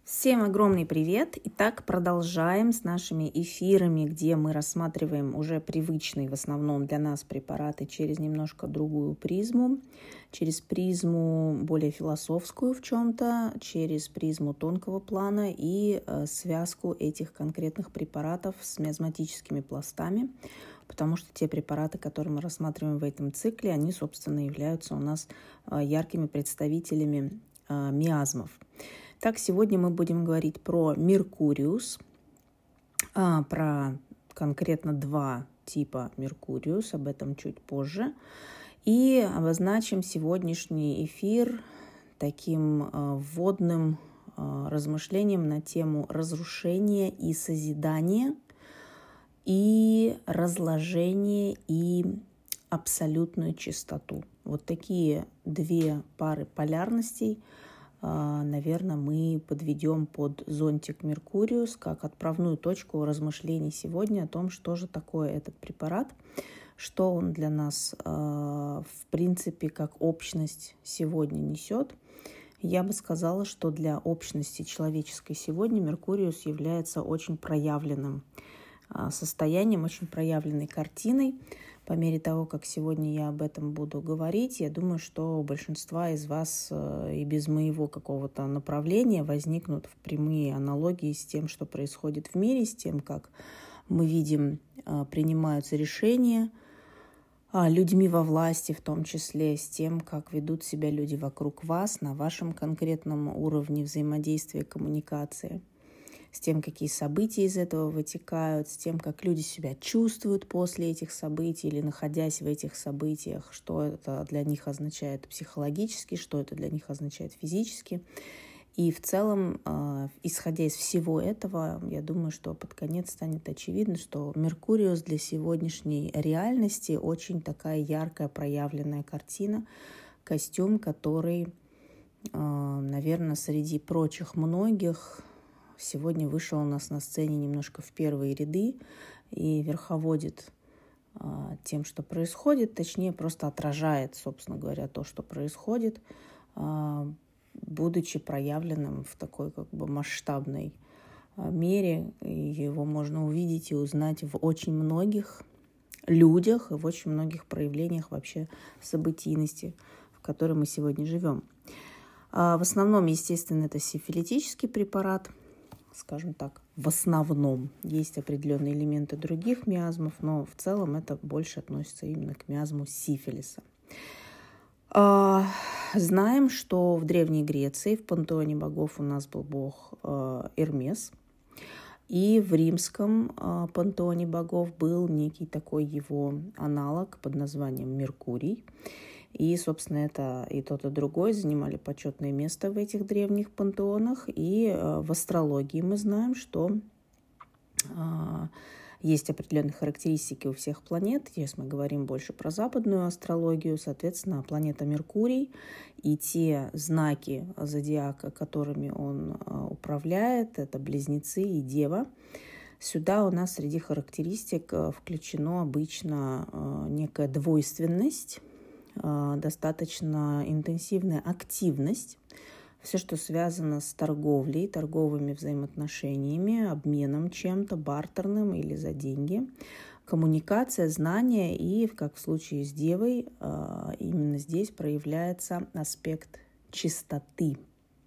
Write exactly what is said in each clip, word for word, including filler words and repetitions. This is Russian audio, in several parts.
Всем огромный привет! Итак, продолжаем с нашими эфирами, где мы рассматриваем уже привычные в основном для нас препараты через немножко другую призму, через призму более философскую в чем-то, через призму тонкого плана и э, связку этих конкретных препаратов с миазматическими пластами, потому что те препараты, которые мы рассматриваем в этом цикле, они, собственно, являются у нас э, яркими представителями э, миазмов. Так, сегодня мы будем говорить про Меркуриус, а, про конкретно два типа Меркуриус, об этом чуть позже. И обозначим сегодняшний эфир таким а, вводным а, размышлением на тему разрушения и созидания, и разложения и абсолютную чистоту. Вот такие две пары полярностей, наверное, мы подведем под зонтик Меркуриус как отправную точку размышлений сегодня о том, что же такое этот препарат, что он для нас, в принципе, как общность сегодня несет. Я бы сказала, что для общности человеческой сегодня Меркуриус является очень проявленным состоянием, очень проявленной картиной. По мере того, как сегодня я об этом буду говорить, я думаю, что у большинства из вас и без моего какого-то направления возникнут прямые аналогии с тем, что происходит в мире, с тем, как мы видим, принимаются решения людьми во власти, в том числе с тем, как ведут себя люди вокруг вас на вашем конкретном уровне взаимодействия, коммуникации, с тем, какие события из этого вытекают, с тем, как люди себя чувствуют после этих событий или находясь в этих событиях, что это для них означает психологически, что это для них означает физически. И в целом, исходя из всего этого, я думаю, что под конец станет очевидно, что Меркуриус для сегодняшней реальности очень такая яркая проявленная картина, костюм, который, наверное, среди прочих многих сегодня вышел у нас на сцене немножко в первые ряды и верховодит а, тем, что происходит, точнее, просто отражает, собственно говоря, то, что происходит, а, будучи проявленным в такой как бы масштабной а, мере. И его можно увидеть и узнать в очень многих людях и в очень многих проявлениях вообще событийности, в которой мы сегодня живем. А, в основном, естественно, это сифилитический препарат, скажем так, в основном. Есть определенные элементы других миазмов, но в целом это больше относится именно к миазму сифилиса. А, знаем, что в Древней Греции, в пантеоне богов у нас был бог а, Эрмес, и в римском а, пантеоне богов был некий такой его аналог под названием Меркурий. И, собственно, это и тот, и другой занимали почетное место в этих древних пантеонах. И э, в астрологии мы знаем, что э, есть определенные характеристики у всех планет. Сейчас мы говорим больше про западную астрологию. Соответственно, планета Меркурий и те знаки зодиака, которыми он э, управляет, это Близнецы и Дева. Сюда у нас среди характеристик э, включено обычно э, некая двойственность, достаточно интенсивная активность, все, что связано с торговлей, торговыми взаимоотношениями, обменом чем-то, бартерным или за деньги, коммуникация, знания и, как в случае с Девой, именно здесь проявляется аспект чистоты.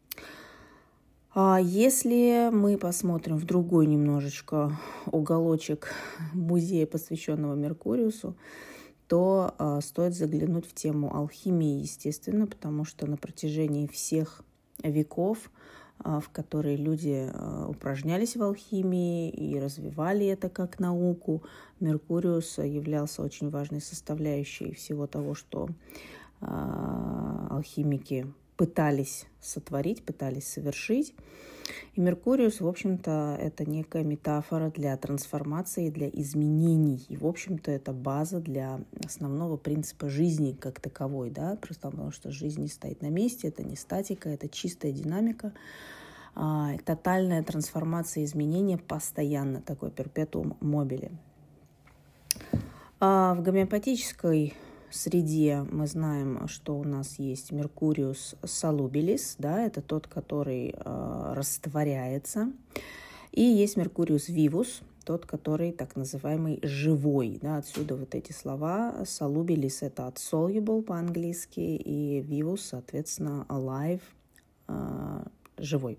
Если мы посмотрим в другой немножечко уголочек музея, посвященного Меркуриусу, то э, стоит заглянуть в тему алхимии, естественно, потому что на протяжении всех веков, э, в которые люди э, упражнялись в алхимии и развивали это как науку, Меркуриус являлся очень важной составляющей всего того, что э, алхимики пытались сотворить, пытались совершить. И Меркуриус, в общем-то, это некая метафора для трансформации, для изменений. И, в общем-то, это база для основного принципа жизни как таковой, да, просто потому что жизнь не стоит на месте, это не статика, это чистая динамика, а, тотальная трансформация, изменения постоянно, такой перпетуум мобиле. А в гомеопатической среде мы знаем, что у нас есть Mercurius solubilis, да, это тот, который э, растворяется, и есть Mercurius vivus, тот, который так называемый живой, да, отсюда вот эти слова. Solubilis — это от soluble по-английски, и vivus, соответственно, alive, э, живой.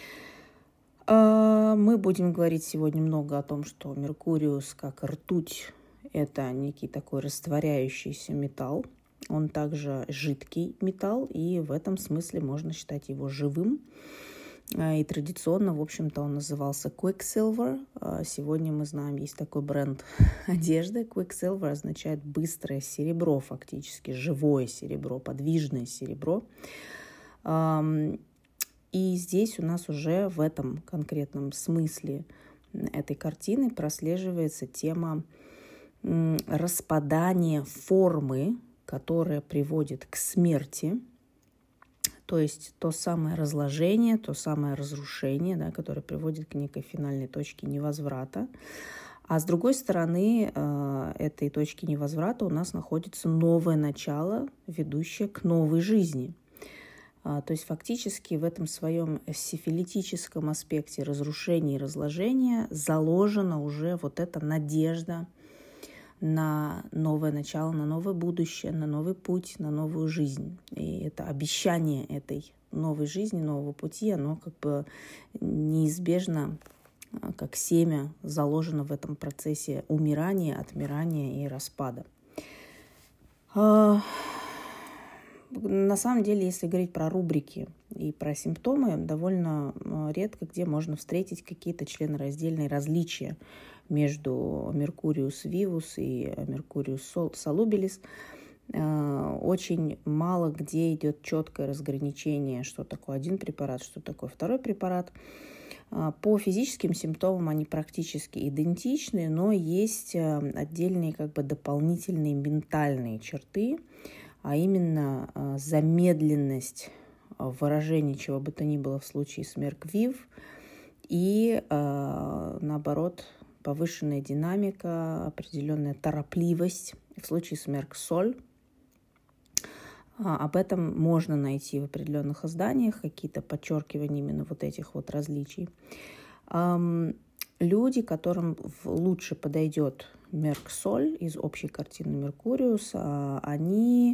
Э, мы будем говорить сегодня много о том, что Меркуриус, как ртуть, это некий такой растворяющийся металл. Он также жидкий металл, и в этом смысле можно считать его живым. И традиционно, в общем-то, он назывался Quicksilver. Сегодня мы знаем, есть такой бренд одежды. Quicksilver означает быстрое серебро, фактически, живое серебро, подвижное серебро. И здесь у нас уже в этом конкретном смысле этой картины прослеживается тема распадание формы, которая приводит к смерти, то есть то самое разложение, то самое разрушение, да, которое приводит к некой финальной точке невозврата. А с другой стороны э, этой точки невозврата у нас находится новое начало, ведущее к новой жизни. А, то есть фактически в этом своем сифилитическом аспекте разрушения и разложения заложена уже вот эта надежда на новое начало, на новое будущее, на новый путь, на новую жизнь. И это обещание этой новой жизни, нового пути, оно как бы неизбежно, как семя, заложено в этом процессе умирания, отмирания и распада. На самом деле, если говорить про рубрики и про симптомы, довольно редко где можно встретить какие-то членораздельные различия между Mercurius vivus и Mercurius solubilis. Очень мало где идет четкое разграничение, что такое один препарат, что такое второй препарат. По физическим симптомам они практически идентичны, но есть отдельные как бы дополнительные ментальные черты, а именно замедленность выражения чего бы то ни было в случае с Merc-Viv и, наоборот, повышенная динамика, определенная торопливость в случае с Merc-Sol. Об этом можно найти в определенных изданиях, какие-то подчеркивания именно вот этих вот различий. Люди, которым лучше подойдет Merc-Sol из общей картины Меркуриус, они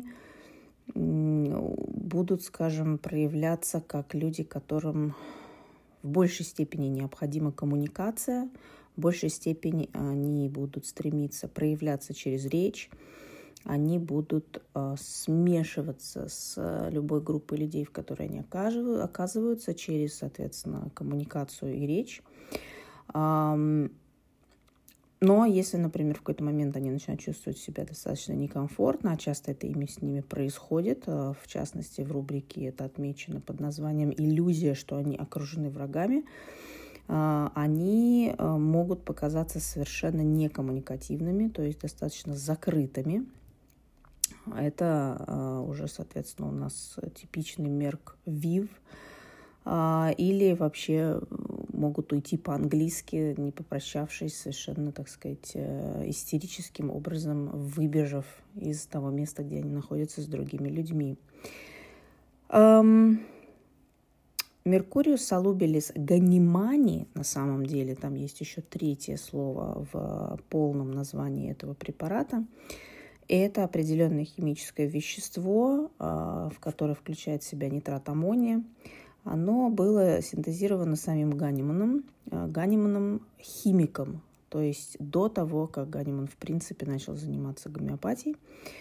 будут, скажем, проявляться как люди, которым в большей степени необходима коммуникация, в большей степени они будут стремиться проявляться через речь, они будут э, смешиваться с любой группой людей, в которой они оказываются, через, соответственно, коммуникацию и речь. Но если, например, в какой-то момент они начинают чувствовать себя достаточно некомфортно, а часто это ими с ними происходит, в частности, в рубрике это отмечено под названием «Иллюзия, что они окружены врагами», они могут показаться совершенно некоммуникативными, то есть достаточно закрытыми. Это уже, соответственно, у нас типичный Merc-Viv, или вообще могут уйти по-английски, не попрощавшись, совершенно, так сказать, истерическим образом, выбежав из того места, где они находятся с другими людьми. Mercurius solubilis ганимани, на самом деле, там есть еще третье слово в полном названии этого препарата. Это определенное химическое вещество, в которое включает в себя нитрат аммония. Оно было синтезировано самим Ганиманом, Ганиманом химиком, то есть до того, как Ганиман в принципе начал заниматься гомеопатией,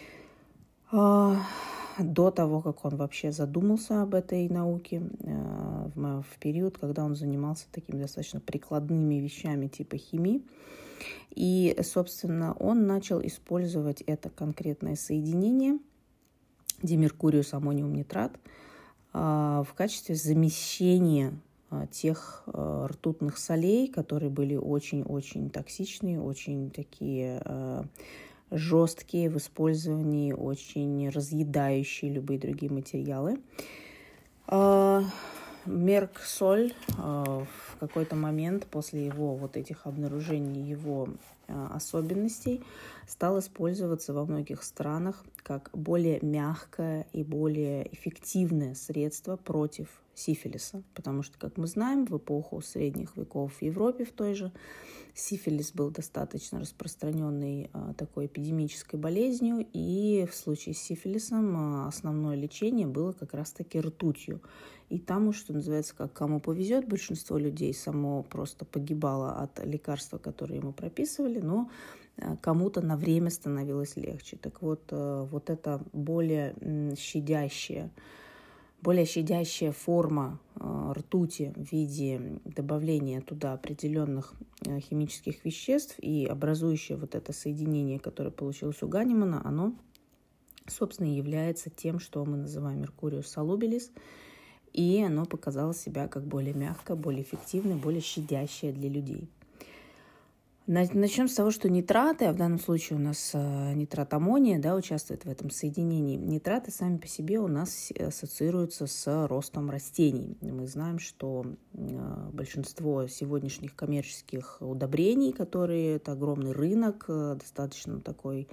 до того, как он вообще задумался об этой науке, в период, когда он занимался такими достаточно прикладными вещами типа химии. И, собственно, он начал использовать это конкретное соединение, димеркуриус аммониум нитрат, в качестве замещения тех ртутных солей, которые были очень-очень токсичные, очень такие жесткие в использовании, очень разъедающие любые другие материалы. Мерксоль в какой-то момент после его вот этих обнаружений, его особенностей стал использоваться во многих странах как более мягкое и более эффективное средство против сифилиса. Потому что, как мы знаем, в эпоху средних веков в Европе в той же сифилис был достаточно распространенной а, такой эпидемической болезнью, и в случае с сифилисом а, основное лечение было как раз-таки ртутью. И там уж, что называется, как кому повезет, большинство людей само просто погибало от лекарства, которые ему прописывали, но а, кому-то на время становилось легче. Так вот, а, вот это более м, щадящее, более щадящая форма э, ртути в виде добавления туда определенных э, химических веществ и образующее вот это соединение, которое получилось у Ганимана, оно, собственно, является тем, что мы называем Mercurius solubilis, и оно показало себя как более мягкое, более эффективное, более щадящее для людей. Начнем с того, что нитраты, а в данном случае у нас нитрат аммония, да, участвует в этом соединении. Нитраты сами по себе у нас ассоциируются с ростом растений. Мы знаем, что большинство сегодняшних коммерческих удобрений, которые это огромный рынок, достаточно такой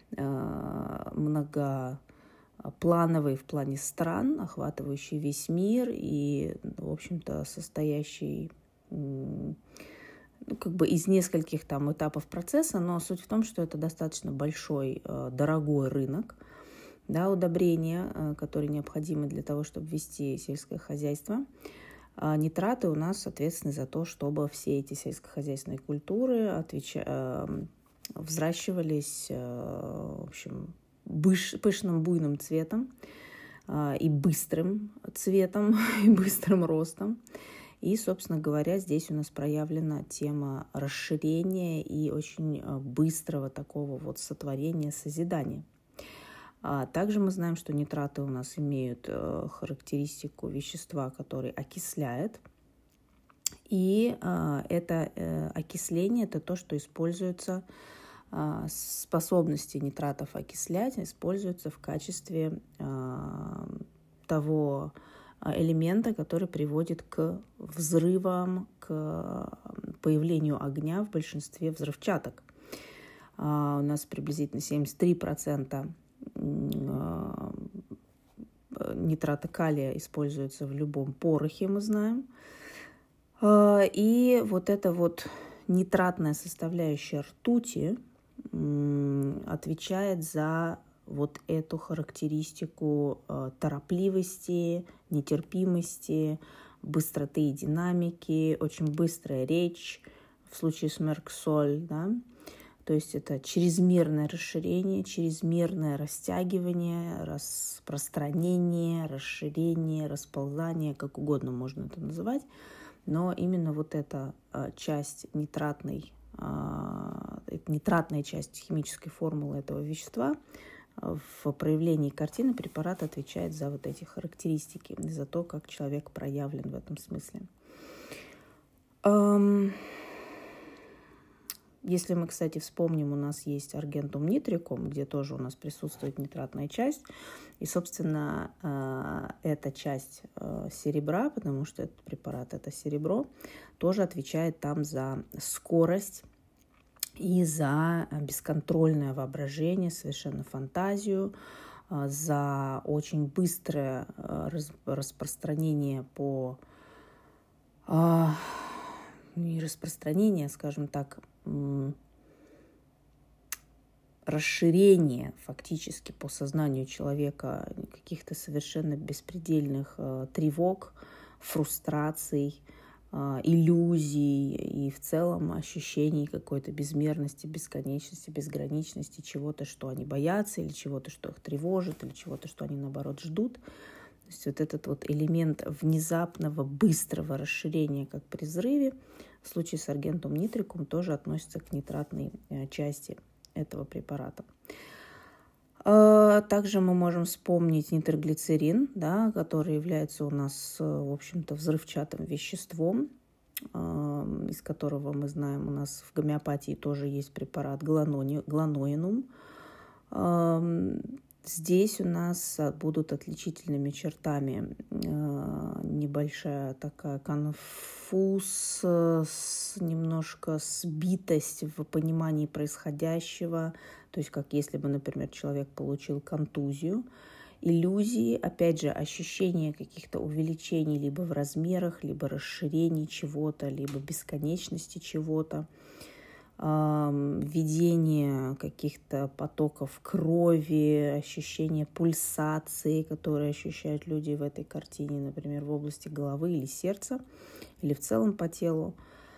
многоплановый в плане стран, охватывающий весь мир и, в общем-то, состоящий Ну, как бы из нескольких там этапов процесса, но суть в том, что это достаточно большой, дорогой рынок, да, удобрения, которые необходимы для того, чтобы вести сельское хозяйство. А нитраты у нас ответственны за то, чтобы все эти сельскохозяйственные культуры отвеча... взращивались, в общем, быш... пышным буйным цветом и быстрым цветом, и быстрым ростом. И, собственно говоря, здесь у нас проявлена тема расширения и очень быстрого такого вот сотворения, созидания. А также мы знаем, что нитраты у нас имеют характеристику вещества, который окисляет. И это окисление – это то, что используется, способности нитратов окислять, используются в качестве того элемента, который приводит к взрывам, к появлению огня в большинстве взрывчаток. У нас приблизительно семьдесят три процента нитрата калия используется в любом порохе, мы знаем. И вот эта вот нитратная составляющая ртути отвечает за вот эту характеристику э, торопливости, нетерпимости, быстроты и динамики, очень быстрая речь в случае с Мерксоль, да, то есть это чрезмерное расширение, чрезмерное растягивание, распространение, расширение, расползание, как угодно можно это называть, но именно вот эта э, часть нитратной, э, нитратная часть химической формулы этого вещества в проявлении картины препарат отвечает за вот эти характеристики, за то, как человек проявлен в этом смысле. Если мы, кстати, вспомним, у нас есть аргентум нитрикум, где тоже у нас присутствует нитратная часть. И, собственно, эта часть серебра, потому что этот препарат – это серебро, тоже отвечает там за скорость и за бесконтрольное воображение, совершенно фантазию, за очень быстрое распространение по... не распространение, скажем так, расширение фактически по сознанию человека каких-то совершенно беспредельных тревог, фрустраций, иллюзий и в целом ощущений какой-то безмерности, бесконечности, безграничности, чего-то, что они боятся, или чего-то, что их тревожит, или чего-то, что они, наоборот, ждут. То есть вот этот вот элемент внезапного, быстрого расширения, как при взрыве, в случае с аргентум нитрикум тоже относится к нитратной части этого препарата. Также мы можем вспомнить нитроглицерин, да, который является у нас, в общем-то, взрывчатым веществом, из которого мы знаем, у нас в гомеопатии тоже есть препарат гланоинум. Здесь у нас будут отличительными чертами небольшая такая конфуз, немножко сбитость в понимании происходящего. То есть как если бы, например, человек получил контузию. Иллюзии, опять же, ощущение каких-то увеличений либо в размерах, либо расширений чего-то, либо бесконечности чего-то. Введение каких-то потоков крови, ощущение пульсации, которые ощущают люди в этой картине, например, в области головы или сердца, или в целом по телу.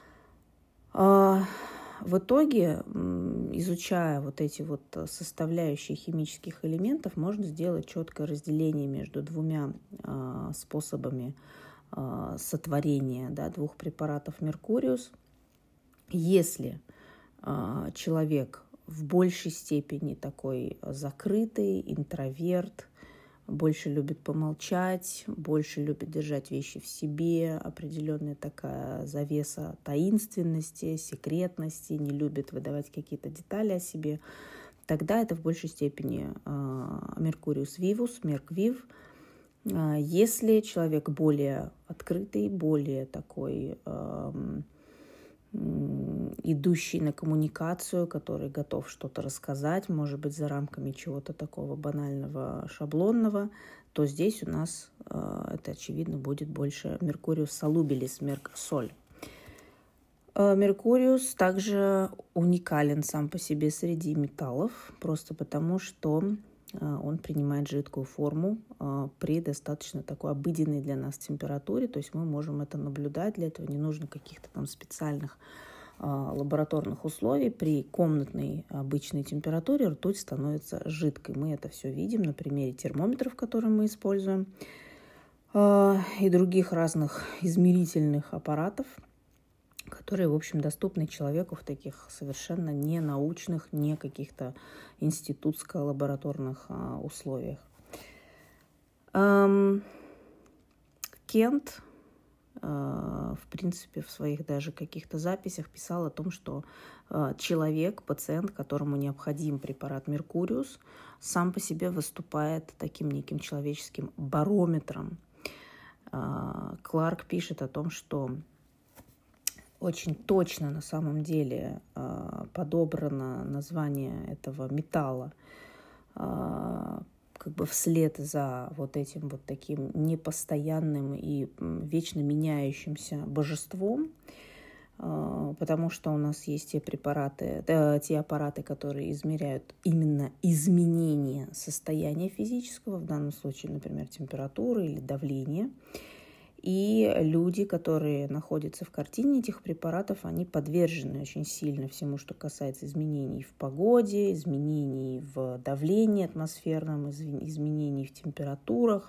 В итоге, изучая вот эти вот составляющие химических элементов, можно сделать четкое разделение между двумя способами сотворения, да, двух препаратов Меркуриус. Если человек в большей степени такой закрытый, интроверт, больше любит помолчать, больше любит держать вещи в себе, определенная такая завеса таинственности, секретности, не любит выдавать какие-то детали о себе, тогда это в большей степени Меркуриус вивус, Мерквив. Если человек более открытый, более такой идущий на коммуникацию, который готов что-то рассказать, может быть, за рамками чего-то такого банального, шаблонного, то здесь у нас э, это, очевидно, будет больше Меркуриус солубилис, Мерк-соль. Э, Меркуриус также уникален сам по себе среди металлов, просто потому что э, он принимает жидкую форму э, при достаточно такой обыденной для нас температуре, то есть мы можем это наблюдать, для этого не нужно каких-то там специальных лабораторных условий. При комнатной обычной температуре ртуть становится жидкой. Мы это все видим на примере термометров, которые мы используем, и других разных измерительных аппаратов, которые, в общем, доступны человеку в таких совершенно не научных, не каких-то институтско-лабораторных условиях. Кент в принципе, в своих даже каких-то записях писал о том, что человек, пациент, которому необходим препарат Меркуриус, сам по себе выступает таким неким человеческим барометром. Кларк пишет о том, что очень точно на самом деле подобрано название этого металла как бы вслед за вот этим вот таким непостоянным и вечно меняющимся божеством, потому что у нас есть те препараты, те аппараты, которые измеряют именно изменение состояния физического, в данном случае, например, температуры или давления. И люди, которые находятся в картине этих препаратов, они подвержены очень сильно всему, что касается изменений в погоде, изменений в давлении атмосферном, изменений в температурах.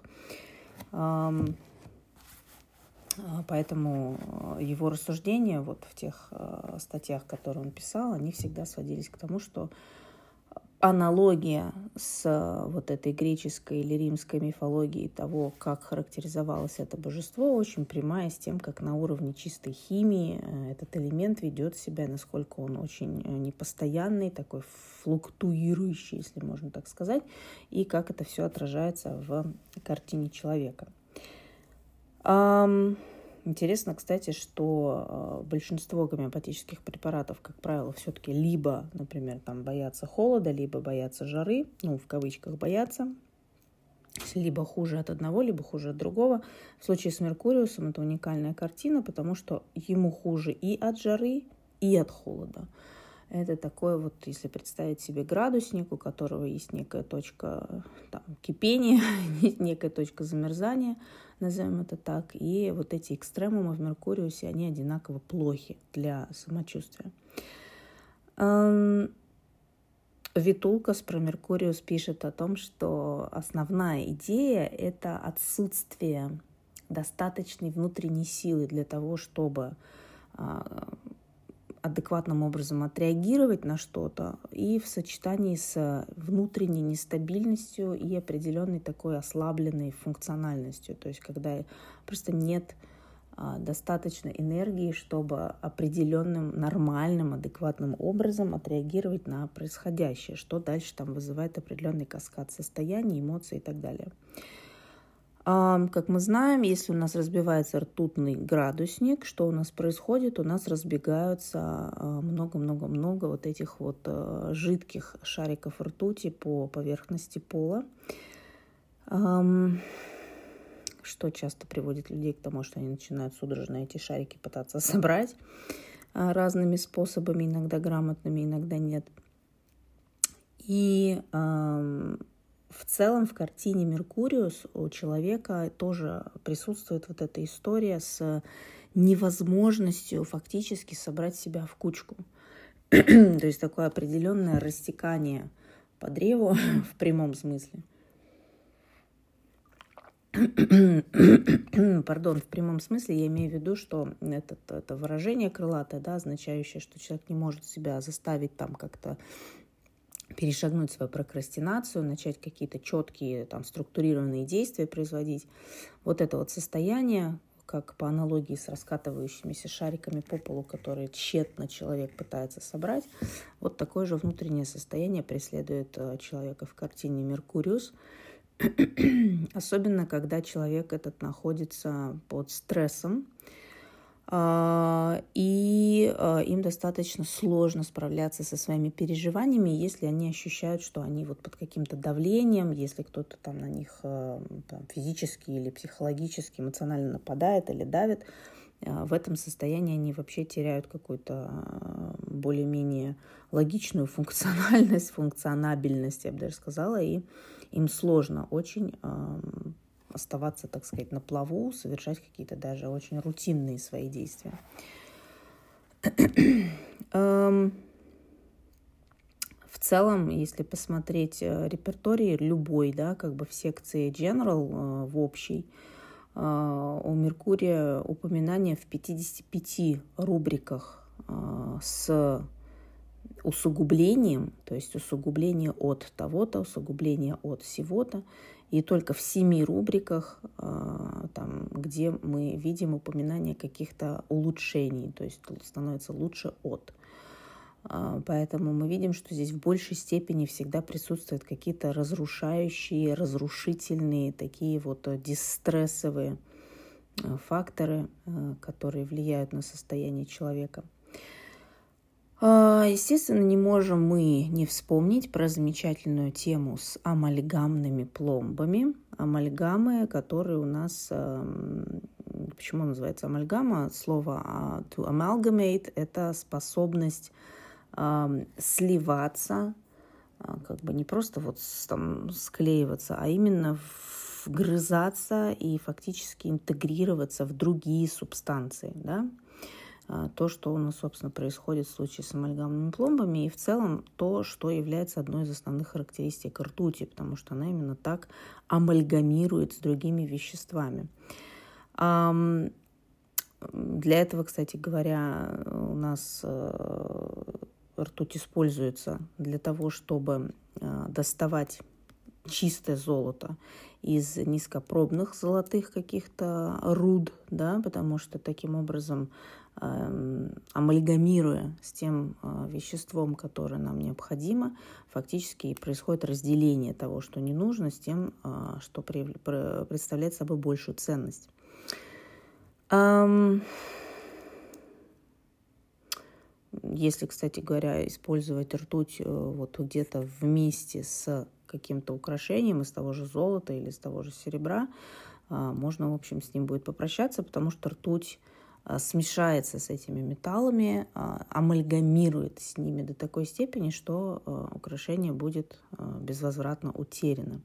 Поэтому его рассуждения вот в тех статьях, которые он писал, они всегда сводились к тому, что аналогия с вот этой греческой или римской мифологией того, как характеризовалось это божество, очень прямая с тем, как на уровне чистой химии этот элемент ведет себя, насколько он очень непостоянный, такой флуктуирующий, если можно так сказать, и как это все отражается в картине человека. Интересно, кстати, что большинство гомеопатических препаратов, как правило, все-таки либо, например, там боятся холода, либо боятся жары, ну, в кавычках боятся, либо хуже от одного, либо хуже от другого. В случае с Меркуриусом это уникальная картина, потому что ему хуже и от жары, и от холода. Это такой вот, если представить себе градусник, у которого есть некая точка там, кипения, некая точка замерзания, назовем это так, и вот эти экстремумы в Меркуриусе, они одинаково плохи для самочувствия. Витулкас про Меркуриус пишет о том, что основная идея – это отсутствие достаточной внутренней силы для того, чтобы адекватным образом отреагировать на что-то, и в сочетании с внутренней нестабильностью и определенной такой ослабленной функциональностью. То есть когда просто нет достаточно энергии, чтобы определенным, нормальным, адекватным образом отреагировать на происходящее, что дальше там вызывает определенный каскад состояний, эмоций и так далее. Как мы знаем, если у нас разбивается ртутный градусник, что у нас происходит? У нас разбегаются много-много-много вот этих вот жидких шариков ртути по поверхности пола, что часто приводит людей к тому, что они начинают судорожно эти шарики пытаться собрать разными способами, иногда грамотными, иногда нет. И э, в целом в картине «Меркуриус» у человека тоже присутствует вот эта история с невозможностью фактически собрать себя в кучку. То есть такое определенное растекание по древу в прямом смысле. Пардон, в прямом смысле я имею в виду, что это, это выражение крылатое, да, означающее, что человек не может себя заставить там как-то перешагнуть свою прокрастинацию, начать какие-то четкие там структурированные действия производить. Вот это вот состояние, как по аналогии с раскатывающимися шариками по полу, которые тщетно человек пытается собрать, вот такое же внутреннее состояние преследует человека в картине «Меркуриус». Особенно, когда человек этот находится под стрессом, и им достаточно сложно справляться со своими переживаниями, если они ощущают, что они вот под каким-то давлением, если кто-то там на них там, физически или психологически, эмоционально нападает или давит. В этом состоянии они вообще теряют какую-то более-менее логичную функциональность, функционабельность, я бы даже сказала, и им сложно очень э, оставаться, так сказать, на плаву, совершать какие-то даже очень рутинные свои действия. В целом, если посмотреть репертуарий любой, да, как бы в секции General, в общей, у Меркурия упоминания в пятидесяти пяти рубриках с усугублением, то есть усугубление от того-то, усугубление от сего-то, и только в семи рубриках, там, где мы видим упоминание каких-то улучшений, то есть становится лучше от. Поэтому мы видим, что здесь в большей степени всегда присутствуют какие-то разрушающие, разрушительные, такие вот дистрессовые факторы, которые влияют на состояние человека. Естественно, не можем мы не вспомнить про замечательную тему с амальгамными пломбами. Амальгамы, которые у нас... Почему называется амальгама? Слово to amalgamate – это способность сливаться, как бы не просто вот там склеиваться, а именно вгрызаться и фактически интегрироваться в другие субстанции, да? То, что у нас, собственно, происходит в случае с амальгамными пломбами, и в целом то, что является одной из основных характеристик ртути, потому что она именно так амальгамирует с другими веществами. Для этого, кстати говоря, у нас ртуть используется для того, чтобы доставать чистое золото из низкопробных золотых каких-то руд, да, потому что таким образом, э, амальгамируя с тем э, веществом, которое нам необходимо, фактически происходит разделение того, что не нужно, с тем, э, что при, при, представляет собой большую ценность. Эм... Если, кстати говоря, использовать ртуть вот где-то вместе с каким-то украшением из того же золота или из того же серебра, можно, в общем, с ним будет попрощаться, потому что ртуть смешается с этими металлами, амальгамирует с ними до такой степени, что украшение будет безвозвратно утеряно.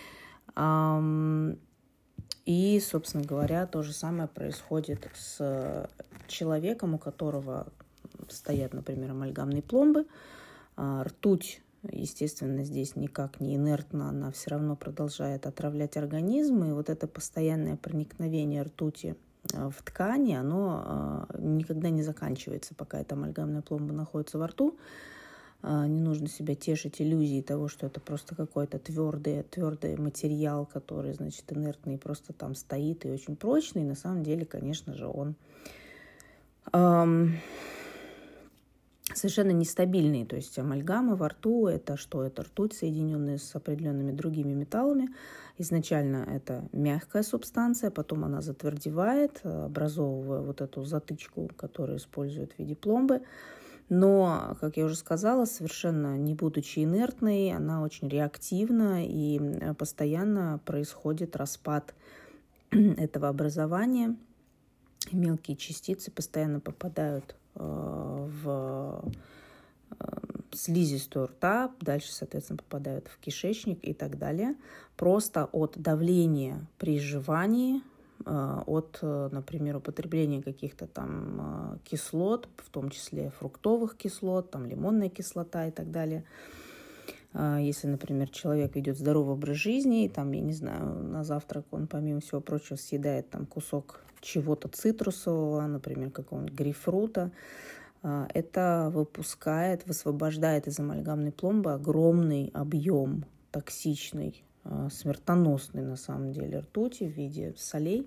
И, собственно говоря, то же самое происходит с человеком, у которого стоят, например, амальгамные пломбы. Ртуть, естественно, здесь никак не инертна, она все равно продолжает отравлять организм. И вот это постоянное проникновение ртути в ткани, оно никогда не заканчивается, пока эта амальгамная пломба находится во рту. Не нужно себя тешить иллюзией того, что это просто какой-то твердый, твердый материал, который, значит, инертный, просто там стоит и очень прочный. На самом деле, конечно же, он эм, совершенно нестабильный. То есть амальгама во рту – это что? Это ртуть, соединенная с определенными другими металлами. Изначально это мягкая субстанция, потом она затвердевает, образовывая вот эту затычку, которую используют в виде пломбы. Но, как я уже сказала, совершенно не будучи инертной, она очень реактивна, и постоянно происходит распад этого образования. Мелкие частицы постоянно попадают в слизистую рта, дальше, соответственно, попадают в кишечник и так далее. Просто от давления при жевании, от, например, употребления каких-то там кислот, в том числе фруктовых кислот, там лимонная кислота и так далее. Если, например, человек ведет здоровый образ жизни, и там, я не знаю, на завтрак он, помимо всего прочего, съедает там кусок чего-то цитрусового, например, какого-нибудь грейпфрута, это выпускает, высвобождает из амальгамной пломбы огромный объем токсичной, смертоносной на самом деле ртути в виде солей.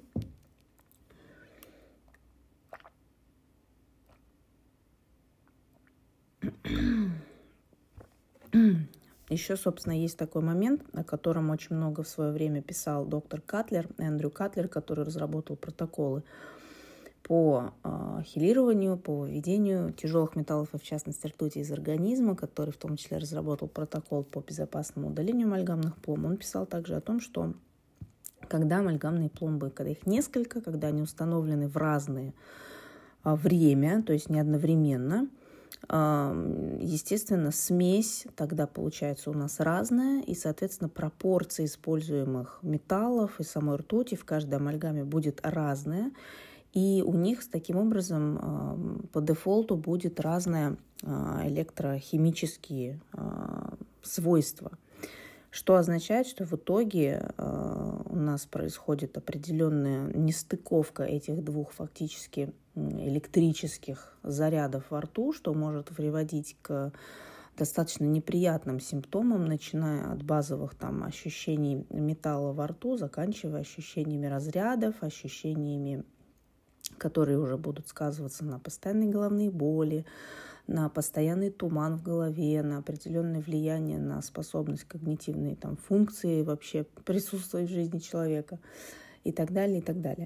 Еще, собственно, есть такой момент, о котором очень много в свое время писал доктор Катлер, Эндрю Катлер, который разработал протоколы по э, хелированию, по выведению тяжелых металлов, и в частности ртути из организма, который в том числе разработал протокол по безопасному удалению амальгамных пломб. Он писал также о том, что когда амальгамные пломбы, когда их несколько, когда они установлены в разное э, время, то есть не одновременно, э, естественно, смесь тогда получается у нас разная, и, соответственно, пропорция используемых металлов и самой ртути в каждой амальгаме будет разная. И у них таким образом по дефолту будет разные электрохимические свойства, что означает, что в итоге у нас происходит определенная нестыковка этих двух фактически электрических зарядов во рту, что может приводить к достаточно неприятным симптомам, начиная от базовых там ощущений металла во рту, заканчивая ощущениями разрядов, ощущениями, которые уже будут сказываться на постоянной головной боли, на постоянный туман в голове, на определенное влияние на способность когнитивной там, функции вообще присутствовать в жизни человека и так далее, и так далее.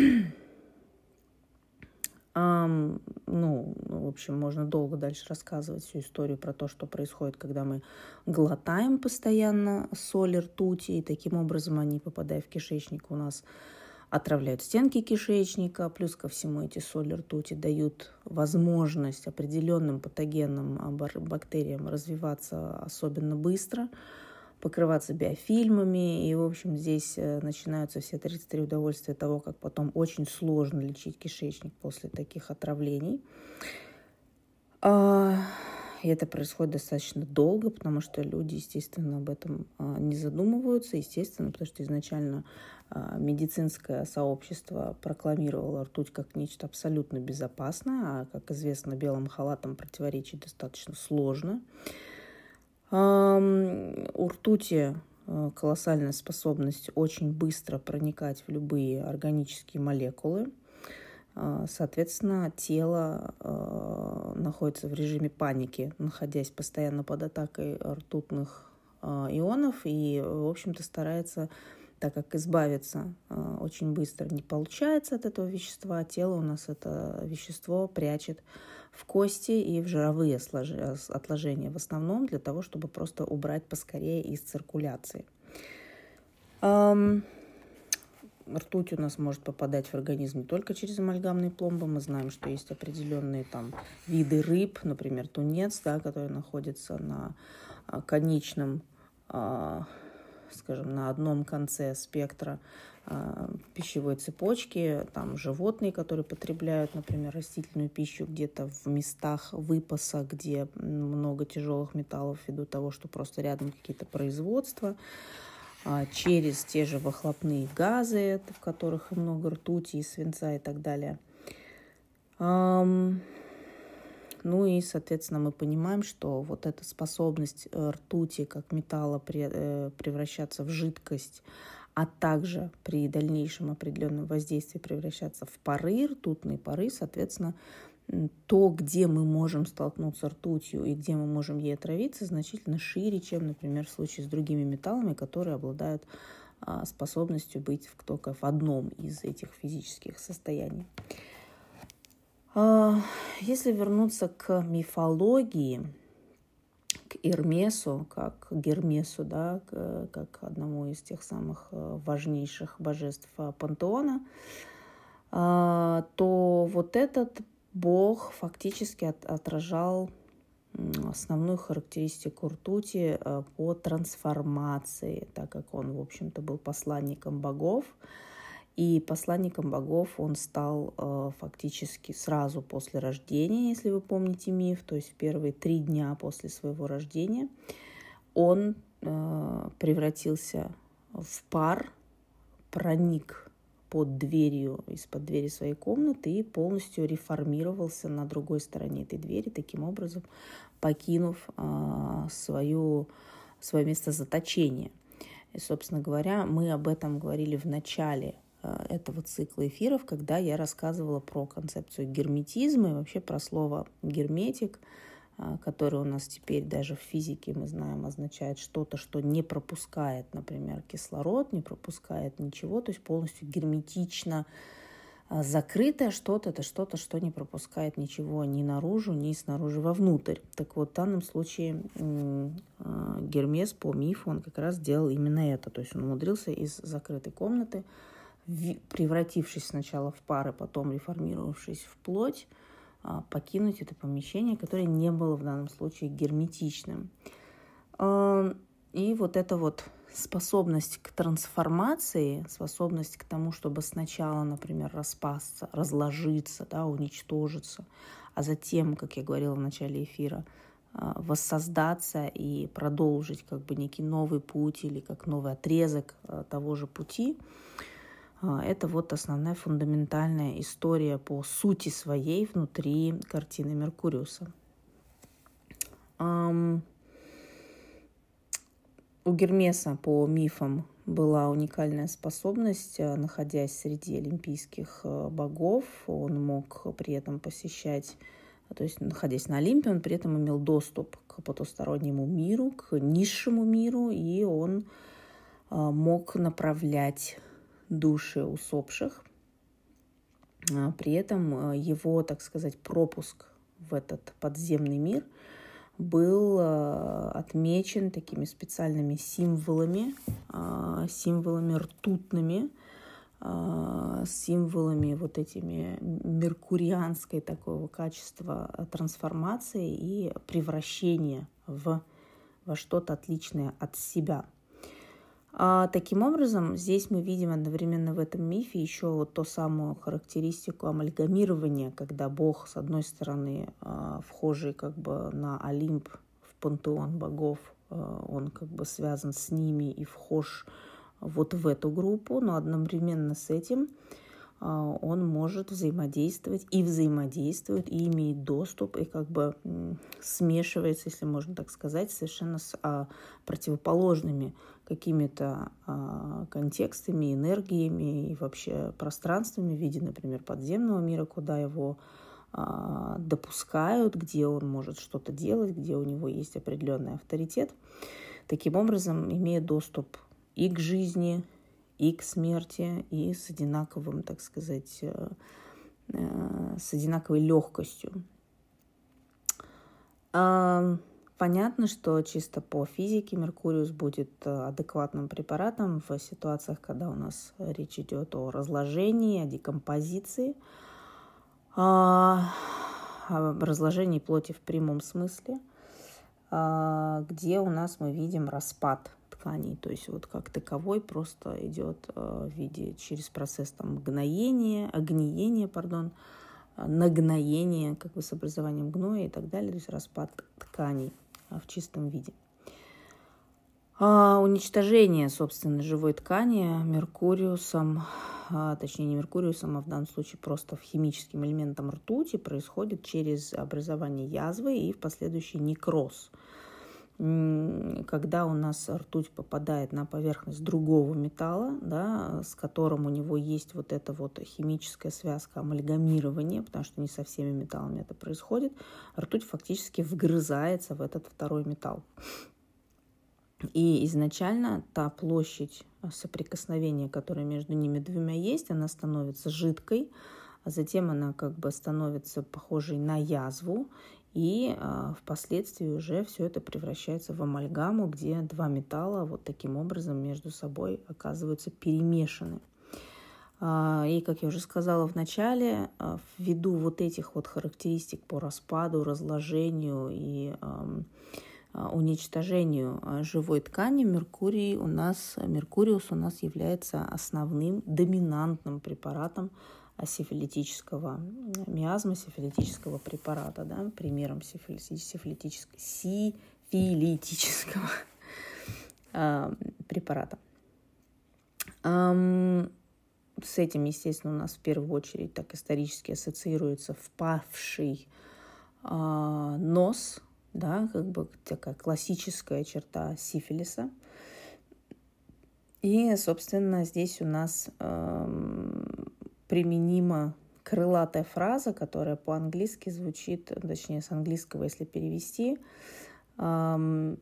Um, ну, в общем, можно долго дальше рассказывать всю историю про то, что происходит, когда мы глотаем постоянно соль ртути, и таким образом они, попадая в кишечник, у нас отравляют стенки кишечника, плюс ко всему эти соли ртути дают возможность определенным патогенным бактериям развиваться особенно быстро, покрываться биофильмами, и, в общем, здесь начинаются все тридцать три удовольствия того, как потом очень сложно лечить кишечник после таких отравлений. И это происходит достаточно долго, потому что люди, естественно, об этом не задумываются, естественно, потому что изначально медицинское сообщество прокламировало ртуть как нечто абсолютно безопасное, а, как известно, белым халатам противоречить достаточно сложно. У ртути колоссальная способность очень быстро проникать в любые органические молекулы. Соответственно, тело э, находится в режиме паники, находясь постоянно под атакой ртутных э, ионов, и, в общем-то, старается, так как избавиться э, очень быстро не получается от этого вещества, тело у нас это вещество прячет в кости и в жировые отложения в основном, для того, чтобы просто убрать поскорее из циркуляции. Эм... Ртуть у нас может попадать в организм не только через амальгамные пломбы. Мы знаем, что есть определенные там виды рыб, например, тунец, да, который находится на конечном, скажем, на одном конце спектра пищевой цепочки. Там животные, которые потребляют, например, растительную пищу где-то в местах выпаса, где много тяжелых металлов, ввиду того, что просто рядом какие-то производства. Через те же выхлопные газы, в которых много ртути и свинца и так далее. Ну и, соответственно, мы понимаем, что вот эта способность ртути как металла превращаться в жидкость, а также при дальнейшем определенном воздействии превращаться в пары, ртутные пары, соответственно, то, где мы можем столкнуться ртутью и где мы можем ей отравиться, значительно шире, чем, например, в случае с другими металлами, которые обладают способностью быть только в одном из этих физических состояний. Если вернуться к мифологии, к Эрмесу, как к Гермесу, да, как одному из тех самых важнейших божеств пантеона, то вот этот бог фактически отражал основную характеристику ртути по трансформации, так как он, в общем-то, был посланником богов. И посланником богов он стал э, фактически сразу после рождения, если вы помните миф, то есть в первые три дня после своего рождения он э, превратился в пар, проник под дверью, из-под двери своей комнаты и полностью реформировался на другой стороне этой двери, таким образом покинув э, свою, свое место заточения. И, собственно говоря, мы об этом говорили в начале этого цикла эфиров, когда я рассказывала про концепцию герметизма и вообще про слово герметик, которое у нас теперь даже в физике, мы знаем, означает что-то, что не пропускает, например, кислород, не пропускает ничего, то есть полностью герметично закрытое что-то, это что-то, что не пропускает ничего ни наружу, ни снаружи вовнутрь. Так вот, в данном случае Гермес по мифу, он как раз делал именно это, то есть он умудрился из закрытой комнаты, превратившись сначала в пары, потом реформировавшись в плоть, покинуть это помещение, которое не было в данном случае герметичным. И вот эта вот способность к трансформации, способность к тому, чтобы сначала, например, распасться, разложиться, да, уничтожиться, а затем, как я говорила в начале эфира, воссоздаться и продолжить как бы некий новый путь или как новый отрезок того же пути. Это вот основная фундаментальная история по сути своей внутри картины Меркуриуса. Um, у Гермеса по мифам была уникальная способность, находясь среди олимпийских богов, он мог при этом посещать, то есть находясь на Олимпе, он при этом имел доступ к потустороннему миру, к низшему миру, и он мог направлять души усопших. При этом его, так сказать, пропуск в этот подземный мир был отмечен такими специальными символами, символами ртутными, символами вот этими меркурианской такого качества трансформации и превращения в, во что-то отличное от себя. А таким образом, здесь мы видим одновременно в этом мифе еще вот ту самую характеристику амальгамирования, когда Бог, с одной стороны, вхожий как бы на Олимп, в пантеон богов, он как бы связан с ними и вхож вот в эту группу, но одновременно с этим он может взаимодействовать и взаимодействует, и имеет доступ, и как бы смешивается, если можно так сказать, совершенно с а, противоположными какими-то а, контекстами, энергиями и вообще пространствами в виде, например, подземного мира, куда его а, допускают, где он может что-то делать, где у него есть определенный авторитет. Таким образом, имея доступ и к жизни, и к смерти, и с одинаковым, так сказать, с одинаковой легкостью. Понятно, что чисто по физике Меркуриус будет адекватным препаратом в ситуациях, когда у нас речь идет о разложении, о декомпозиции, о разложении плоти в прямом смысле, где у нас мы видим распад тканей, то есть вот как таковой просто идет в виде через процесс там гноения, огниения, пардон, нагноения, как бы с образованием гноя и так далее, то есть распад тканей в чистом виде. А уничтожение, собственно, живой ткани Меркуриусом а, точнее не Меркуриусом, а в данном случае просто химическим элементом ртути, происходит через образование язвы и в последующий некроз. Когда у нас ртуть попадает на поверхность другого металла, да, с которым у него есть вот эта вот химическая связка амальгамирования, потому что не со всеми металлами это происходит, ртуть фактически вгрызается в этот второй металл. И изначально та площадь соприкосновения, которая между ними двумя есть, она становится жидкой, а затем она как бы становится похожей на язву, и а, впоследствии уже все это превращается в амальгаму, где два металла вот таким образом между собой оказываются перемешаны. А, и, как я уже сказала в начале, а, ввиду вот этих вот характеристик по распаду, разложению и а, уничтожению живой ткани, Меркурий у нас, Меркуриус у нас является основным доминантным препаратом сифилитического миазма, сифилитического препарата, да, примером сифилитического, сифилитического э, препарата. Эм, с этим, естественно, у нас в первую очередь так исторически ассоциируется впавший э, нос, да, как бы такая классическая черта сифилиса. И, собственно, здесь у нас э, применима крылатая фраза, которая по-английски звучит, точнее, с английского, если перевести, эм,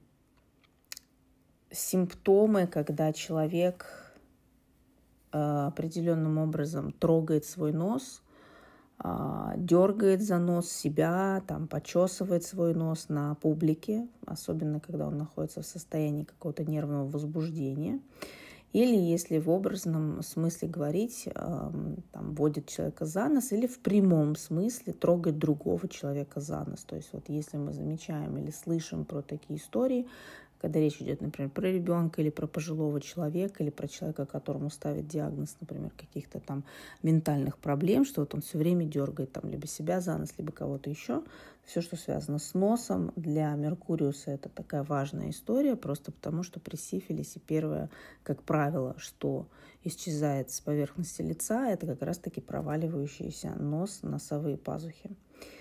симптомы, когда человек э, определенным образом трогает свой нос, э, дергает за нос себя, там, почесывает свой нос на публике, особенно когда он находится в состоянии какого-то нервного возбуждения. Или, если в образном смысле говорить, э, там, водит человека за нос, или в прямом смысле трогает другого человека за нос. То есть вот если мы замечаем или слышим про такие истории, когда речь идет, например, про ребенка или про пожилого человека, или про человека, которому ставят диагноз, например, каких-то там ментальных проблем, что вот он все время дергает там либо себя за нос, либо кого-то еще. Все, что связано с носом, для Меркуриуса это такая важная история, просто потому что при сифилисе первое, как правило, что исчезает с поверхности лица, это как раз-таки проваливающийся нос, носовые пазухи.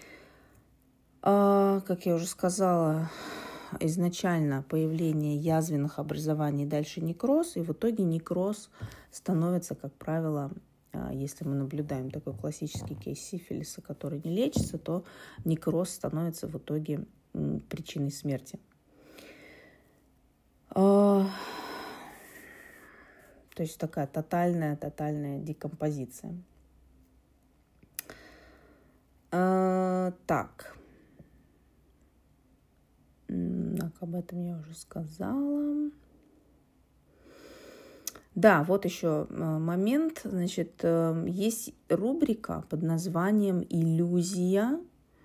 А, как я уже сказала, изначально появление язвенных образований, дальше некроз, и в итоге некроз становится, как правило, если мы наблюдаем такой классический кейс сифилиса, который не лечится, то некроз становится в итоге причиной смерти. То есть такая тотальная, тотальная декомпозиция. Так. Так, об этом я уже сказала. Да, вот еще момент. Значит, есть рубрика под названием «Иллюзия»,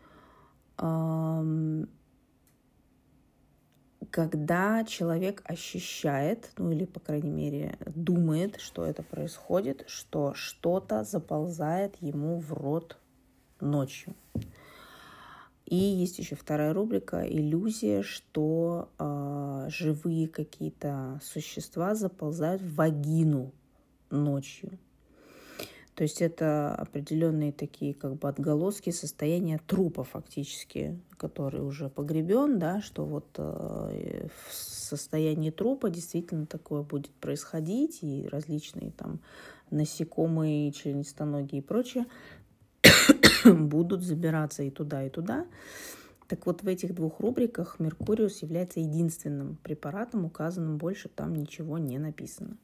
когда человек ощущает, ну или, по крайней мере, думает, что это происходит, что что-то заползает ему в рот ночью. И есть еще вторая рубрика «Иллюзия», что э, живые какие-то существа заползают в вагину ночью. То есть это определенные такие как бы отголоски состояния трупа фактически, который уже погребен, да, что вот э, в состоянии трупа действительно такое будет происходить, и различные там насекомые, членистоногие и прочее будут забираться и туда, и туда. Так вот, в этих двух рубриках Меркуриус является единственным препаратом, указанным, больше там ничего не написано.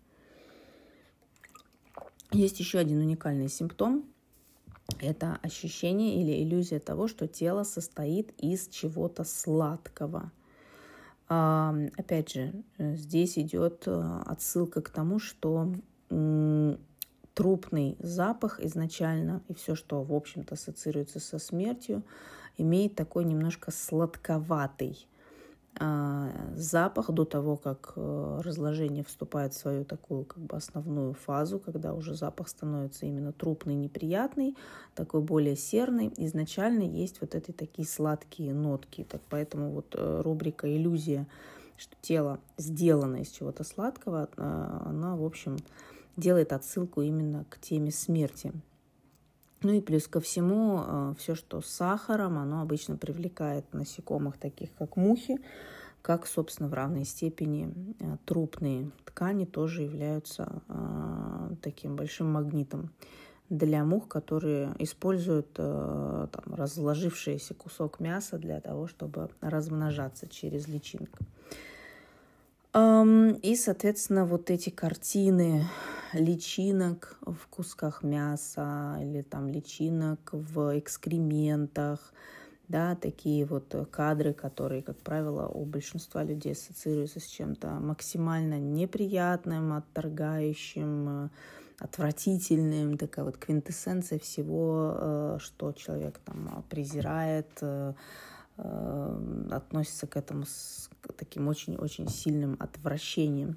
Есть еще один уникальный симптом. Это ощущение или иллюзия того, что тело состоит из чего-то сладкого. Опять же, здесь идет отсылка к тому, что трупный запах изначально, и все, что, в общем-то, ассоциируется со смертью, имеет такой немножко сладковатый э, запах до того, как э, разложение вступает в свою такую как бы основную фазу, когда уже запах становится именно трупный, неприятный, такой более серный. Изначально есть вот эти такие сладкие нотки. Так, поэтому вот э, рубрика «Иллюзия», что тело сделано из чего-то сладкого, э, она, в общем, делает отсылку именно к теме смерти. Ну и плюс ко всему, все, что с сахаром, оно обычно привлекает насекомых, таких как мухи, как, собственно, в равной степени трупные ткани тоже являются таким большим магнитом для мух, которые используют там, разложившийся кусок мяса для того, чтобы размножаться через личинку. И, соответственно, вот эти картины личинок в кусках мяса или там личинок в экскрементах, да, такие вот кадры, которые, как правило, у большинства людей ассоциируются с чем-то максимально неприятным, отторгающим, отвратительным, такая вот квинтэссенция всего, что человек там презирает, относится к этому с таким очень-очень сильным отвращением.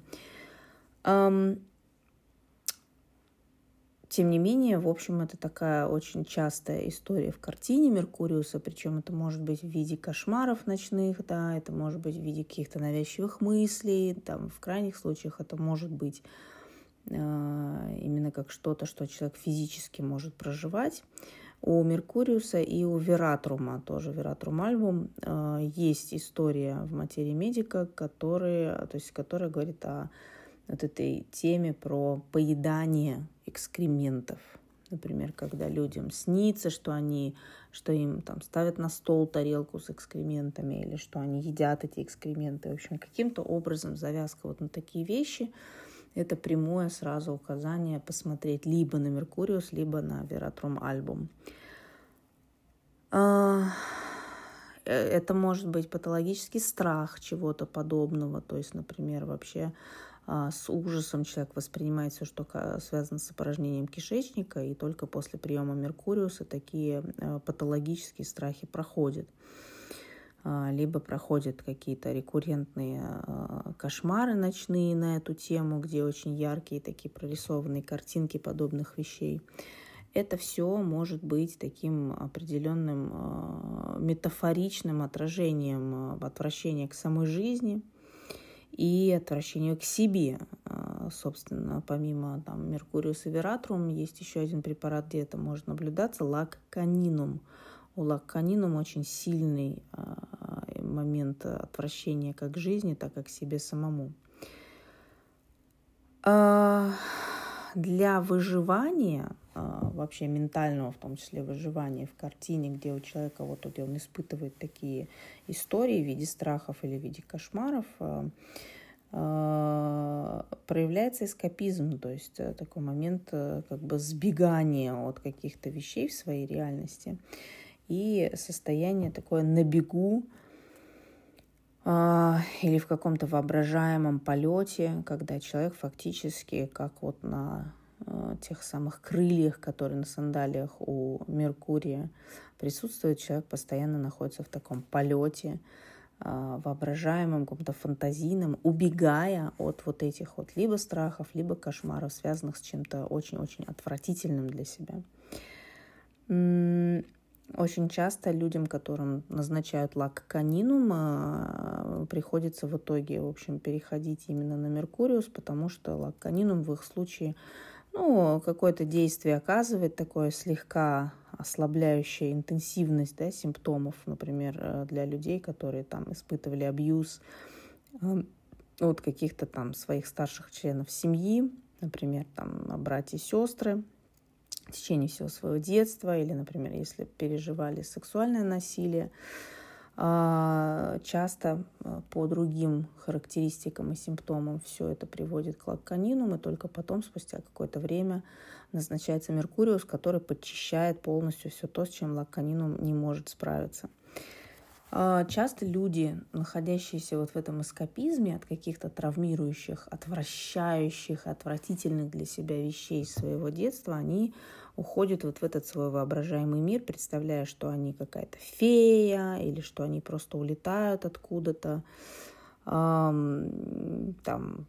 Тем не менее, в общем, это такая очень частая история в картине Меркуриуса, причем это может быть в виде кошмаров ночных, да, это может быть в виде каких-то навязчивых мыслей, там, в крайних случаях это может быть э, именно как что-то, что человек физически может проживать. У Меркуриуса и у Вератрума, тоже Вератрум альбум, э, есть история в материи медика, который, то есть, которая говорит о вот этой теме про поедание экскрементов. Например, когда людям снится, что они, что им там ставят на стол тарелку с экскрементами, или что они едят эти экскременты. В общем, каким-то образом завязка вот на такие вещи – это прямое сразу указание посмотреть либо на Меркуриус, либо на Вератрум альбум. Это может быть патологический страх чего-то подобного, то есть, например, вообще с ужасом человек воспринимает все, что связано с опорожнением кишечника, и только после приема Меркуриуса такие патологические страхи проходят. Либо проходят какие-то рекуррентные кошмары ночные на эту тему, где очень яркие такие прорисованные картинки подобных вещей. Это все может быть таким определенным метафоричным отражением отвращения к самой жизни и отвращению к себе. Собственно, помимо там, Меркуриус и Вератрум, есть еще один препарат, где это может наблюдаться, лакканинум. У лакканинум очень сильный момент отвращения как к жизни, так и к себе самому. Для выживания, вообще ментального, в том числе выживания в картине, где у человека, вот где он испытывает такие истории в виде страхов или в виде кошмаров, проявляется эскапизм, то есть такой момент как бы сбегания от каких-то вещей в своей реальности и состояние такое на бегу, или в каком-то воображаемом полете, когда человек фактически, как вот на тех самых крыльях, которые на сандалиях у Меркурия присутствуют, человек постоянно находится в таком полете, воображаемом, каком-то фантазийном, убегая от вот этих вот либо страхов, либо кошмаров, связанных с чем-то очень-очень отвратительным для себя. Очень часто людям, которым назначают лакканинум, приходится в итоге, в общем, переходить именно на Меркуриус, потому что лакканинум в их случае, ну, какое-то действие оказывает, такое слегка ослабляющее интенсивность, да, симптомов, например, для людей, которые там испытывали абьюз от каких-то там своих старших членов семьи, например, там братья и сестры, в течение всего своего детства, или, например, если переживали сексуальное насилие, часто по другим характеристикам и симптомам все это приводит к лакканинуму, и только потом, спустя какое-то время, назначается Меркуриус, который подчищает полностью все то, с чем лакканинум не может справиться. Часто люди, находящиеся вот в этом эскапизме от каких-то травмирующих, отвращающих, отвратительных для себя вещей своего детства, они уходят вот в этот свой воображаемый мир, представляя, что они какая-то фея или что они просто улетают откуда-то, эм, там,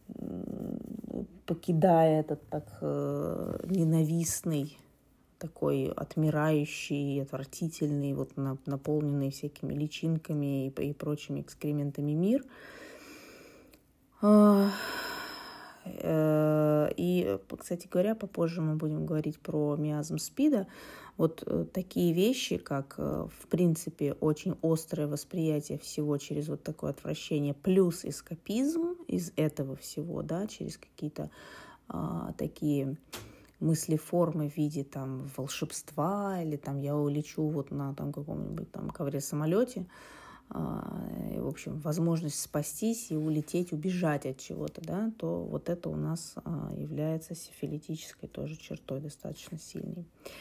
покидая этот так э, ненавистный, такой отмирающий, отвратительный, вот наполненный всякими личинками и, и прочими экскрементами мир. И, кстати говоря, попозже мы будем говорить про миазм СПИДа. Вот такие вещи, как, в принципе, очень острое восприятие всего через вот такое отвращение, плюс эскапизм из этого всего, да, через какие-то а, такие мыслеформы в виде там волшебства, или там я улечу вот на там каком-нибудь там ковре-самолете, и, в общем, возможность спастись и улететь, убежать от чего-то, да, то вот это у нас является сифилитической тоже чертой достаточно сильной.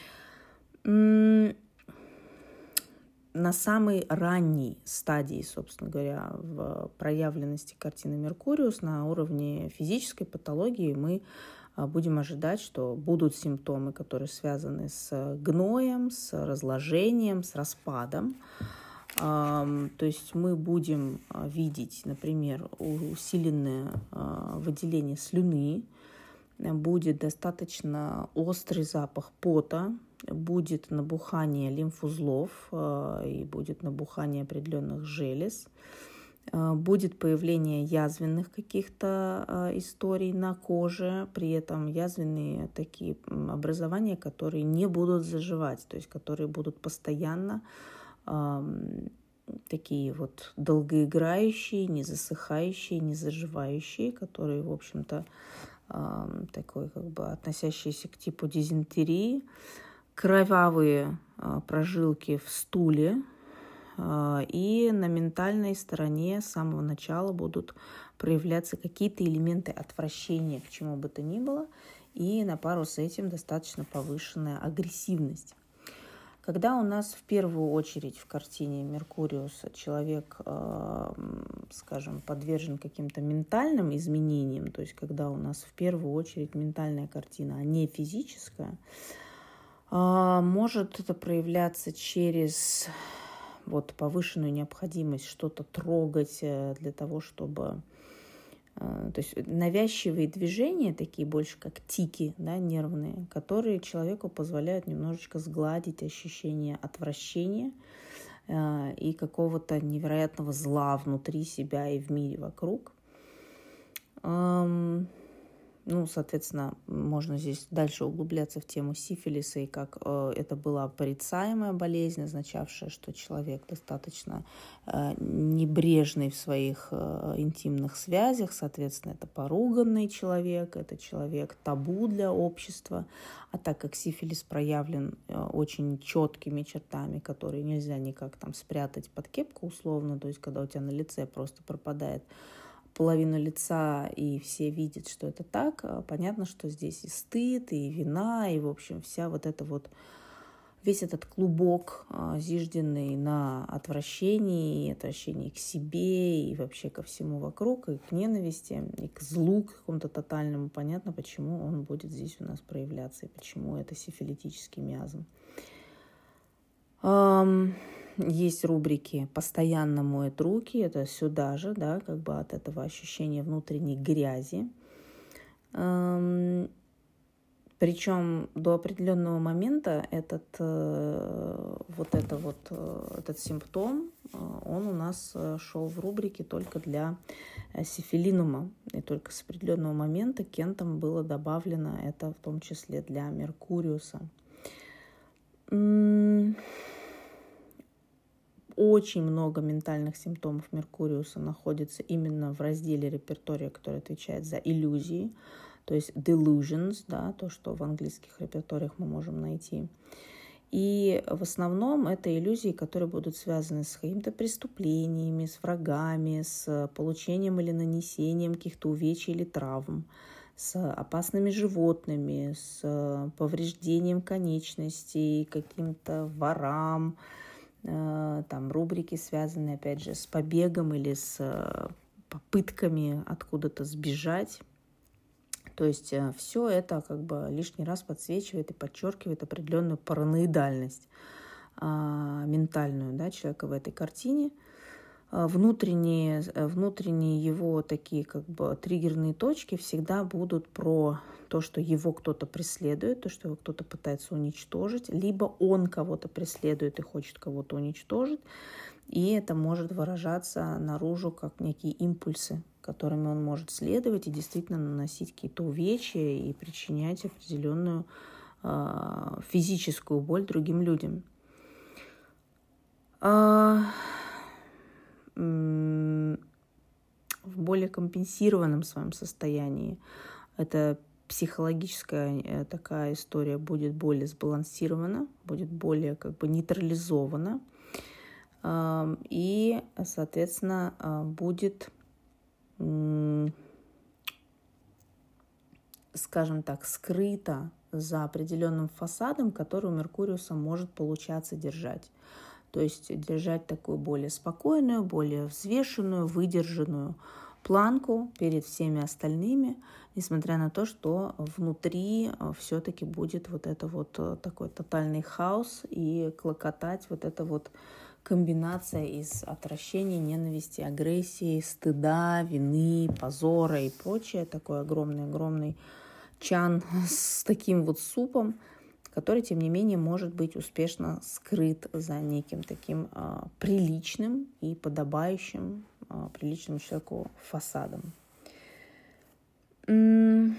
На самой ранней стадии, собственно говоря, в проявленности картины Меркуриус на уровне физической патологии мы будем ожидать, что будут симптомы, которые связаны с гноем, с разложением, с распадом. То есть мы будем видеть, например, усиленное выделение слюны, будет достаточно острый запах пота, будет набухание лимфузлов и будет набухание определенных желез, будет появление язвенных каких-то историй на коже, при этом язвенные такие образования, которые не будут заживать, то есть которые будут постоянно такие вот долгоиграющие, не засыхающие, не заживающие, которые, в общем-то, такой как бы относящиеся к типу дизентерии, кровавые прожилки в стуле, и на ментальной стороне с самого начала будут проявляться какие-то элементы отвращения к чему бы то ни было, и на пару с этим достаточно повышенная агрессивность. Когда у нас в первую очередь в картине Меркуриуса человек, скажем, подвержен каким-то ментальным изменениям, то есть когда у нас в первую очередь ментальная картина, а не физическая, может это проявляться через вот повышенную необходимость что-то трогать для того, чтобы... То есть навязчивые движения, такие больше как тики, да, нервные, которые человеку позволяют немножечко сгладить ощущение отвращения э, и какого-то невероятного зла внутри себя и в мире вокруг. Эм, ну, соответственно, можно здесь дальше углубляться в тему сифилиса, и как э, это была порицаемая болезнь, означавшая, что человек достаточно э, небрежный в своих э, интимных связях, соответственно, это поруганный человек, это человек табу для общества, а так как сифилис проявлен э, очень четкими чертами, которые нельзя никак там спрятать под кепку условно, то есть когда у тебя на лице просто пропадает половину лица, и все видят, что это так, понятно, что здесь и стыд, и вина, и, в общем, вся вот эта вот, весь этот клубок, зижденный на отвращении, и отвращении к себе, и вообще ко всему вокруг, и к ненависти, и к злу к какому-то тотальному, понятно, почему он будет здесь у нас проявляться, и почему это сифилитический миазм. Есть рубрики «Постоянно моет руки», это сюда же, да, как бы от этого ощущения внутренней грязи. Эм, причем до определенного момента этот, э, вот, это вот, э, этот симптом, э, он у нас э, шел в рубрике только для э, сифилинума. И только с определенного момента Кентом было добавлено это в том числе для Меркуриуса. М- Очень много ментальных симптомов Меркуриуса находится именно в разделе репертуария, который отвечает за иллюзии, то есть delusions, да, то, что в английских репертуариях мы можем найти. И в основном это иллюзии, которые будут связаны с какими-то преступлениями, с врагами, с получением или нанесением каких-то увечий или травм, с опасными животными, с повреждением конечностей, каким-то ворам, там рубрики, связанные, опять же, с побегом или с попытками откуда-то сбежать. То есть все это как бы лишний раз подсвечивает и подчеркивает определенную параноидальность а, ментальную, да, человека в этой картине. Внутренние, внутренние его такие как бы триггерные точки всегда будут про то, что его кто-то преследует, то, что его кто-то пытается уничтожить, либо он кого-то преследует и хочет кого-то уничтожить, и это может выражаться наружу как некие импульсы, которыми он может следовать и действительно наносить какие-то увечья и причинять определенную э, физическую боль другим людям. А, м- в более компенсированном своем состоянии эта психологическая э, такая история будет более сбалансирована, будет более как бы нейтрализована. И, соответственно, будет, скажем так, скрыто за определенным фасадом, который у Меркуриуса может получаться держать. То есть держать такую более спокойную, более взвешенную, выдержанную планку перед всеми остальными, несмотря на то, что внутри все-таки будет вот это вот такой тотальный хаос и клокотать вот это вот комбинация из отвращения, ненависти, агрессии, стыда, вины, позора и прочее. Такой огромный-огромный чан с таким вот супом, который, тем не менее, может быть успешно скрыт за неким таким а, приличным и подобающим а, приличному человеку фасадом. М-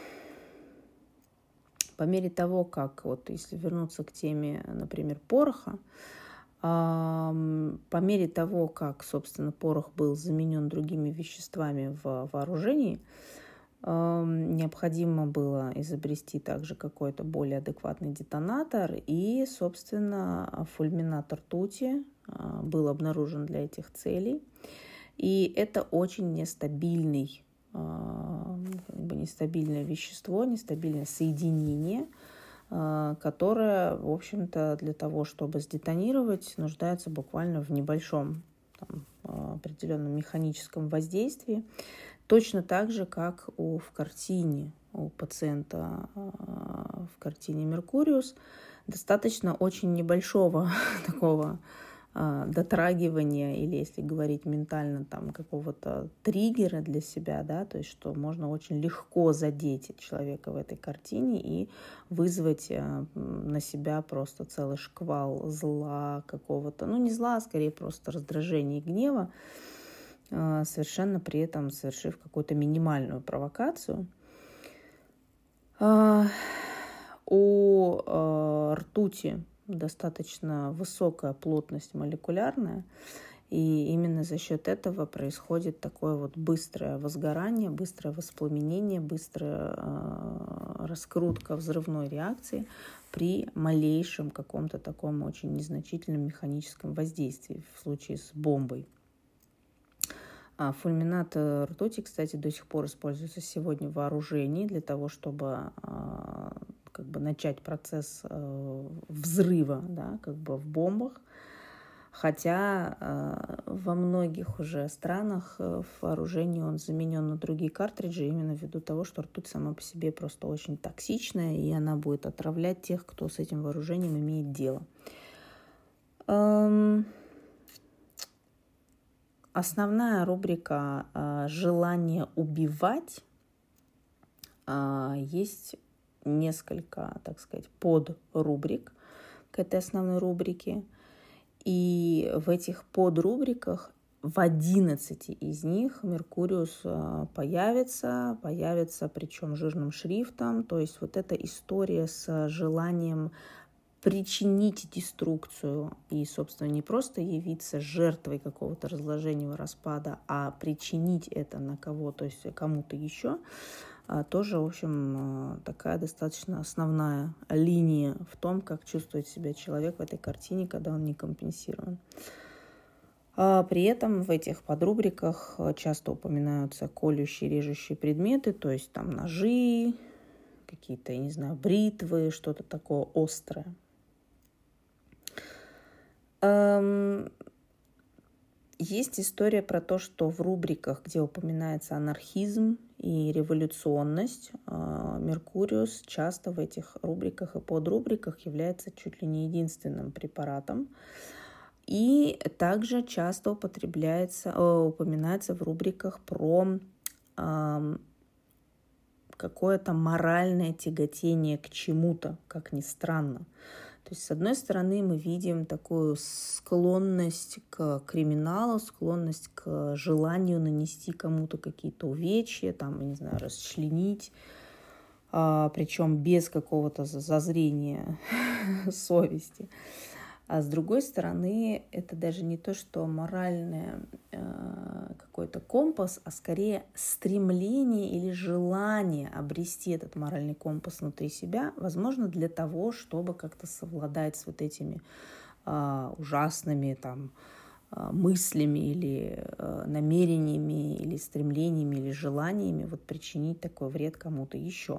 По мере того, как, вот если вернуться к теме, например, пороха, по мере того, как, собственно, порох был заменен другими веществами в вооружении, необходимо было изобрести также какой-то более адекватный детонатор, и, собственно, фульминат ртути был обнаружен для этих целей. И это очень нестабильный, как бы нестабильное вещество, нестабильное соединение, которая, в общем-то, для того, чтобы сдетонировать, нуждается буквально в небольшом там, определенном механическом воздействии. Точно так же, как у, в картине у пациента в картине «Меркуриус», достаточно очень небольшого такого дотрагивания, или, если говорить ментально, там, какого-то триггера для себя, да, то есть что можно очень легко задеть человека в этой картине и вызвать на себя просто целый шквал зла какого-то, ну не зла, а скорее просто раздражения и гнева, совершенно при этом совершив какую-то минимальную провокацию. У ртути достаточно высокая плотность молекулярная, и именно за счет этого происходит такое вот быстрое возгорание, быстрое воспламенение, быстрая э, раскрутка взрывной реакции при малейшем каком-то таком очень незначительном механическом воздействии в случае с бомбой. А фульминат ртути, кстати, до сих пор используется сегодня в вооружении для того, чтобы э, как бы начать процесс э, взрыва, да, как бы в бомбах. Хотя э, во многих уже странах э, в вооружении он заменен на другие картриджи именно ввиду того, что ртуть сама по себе просто очень токсичная, и она будет отравлять тех, кто с этим вооружением имеет дело. Эм... Основная рубрика э, «Желание убивать». Э, есть несколько, так сказать, подрубрик к этой основной рубрике. И в этих подрубриках, в одиннадцати из них Меркуриус появится, появится причем жирным шрифтом. То есть вот эта история с желанием причинить деструкцию и, собственно, не просто явиться жертвой какого-то разложения, распада, а причинить это на кого, то есть кому-то еще, тоже, в общем, такая достаточно основная линия в том, как чувствует себя человек в этой картине, когда он не компенсирован. А при этом в этих подрубриках часто упоминаются колющие, режущие предметы, то есть там ножи, какие-то, я не знаю, бритвы, что-то такое острое. Есть история про то, что в рубриках, где упоминается анархизм и революционность, Меркуриус часто в этих рубриках и подрубриках является чуть ли не единственным препаратом. И также часто употребляется, упоминается в рубриках про какое-то моральное тяготение к чему-то, как ни странно. То есть, с одной стороны, мы видим такую склонность к криминалу, склонность к желанию нанести кому-то какие-то увечья, там, я не знаю, расчленить, а, причем без какого-то зазрения совести. А с другой стороны, это даже не то, что моральный э, какой-то компас, а скорее стремление или желание обрести этот моральный компас внутри себя, возможно, для того, чтобы как-то совладать с вот этими э, ужасными там, э, мыслями или э, намерениями, или стремлениями, или желаниями вот, причинить такой вред кому-то еще.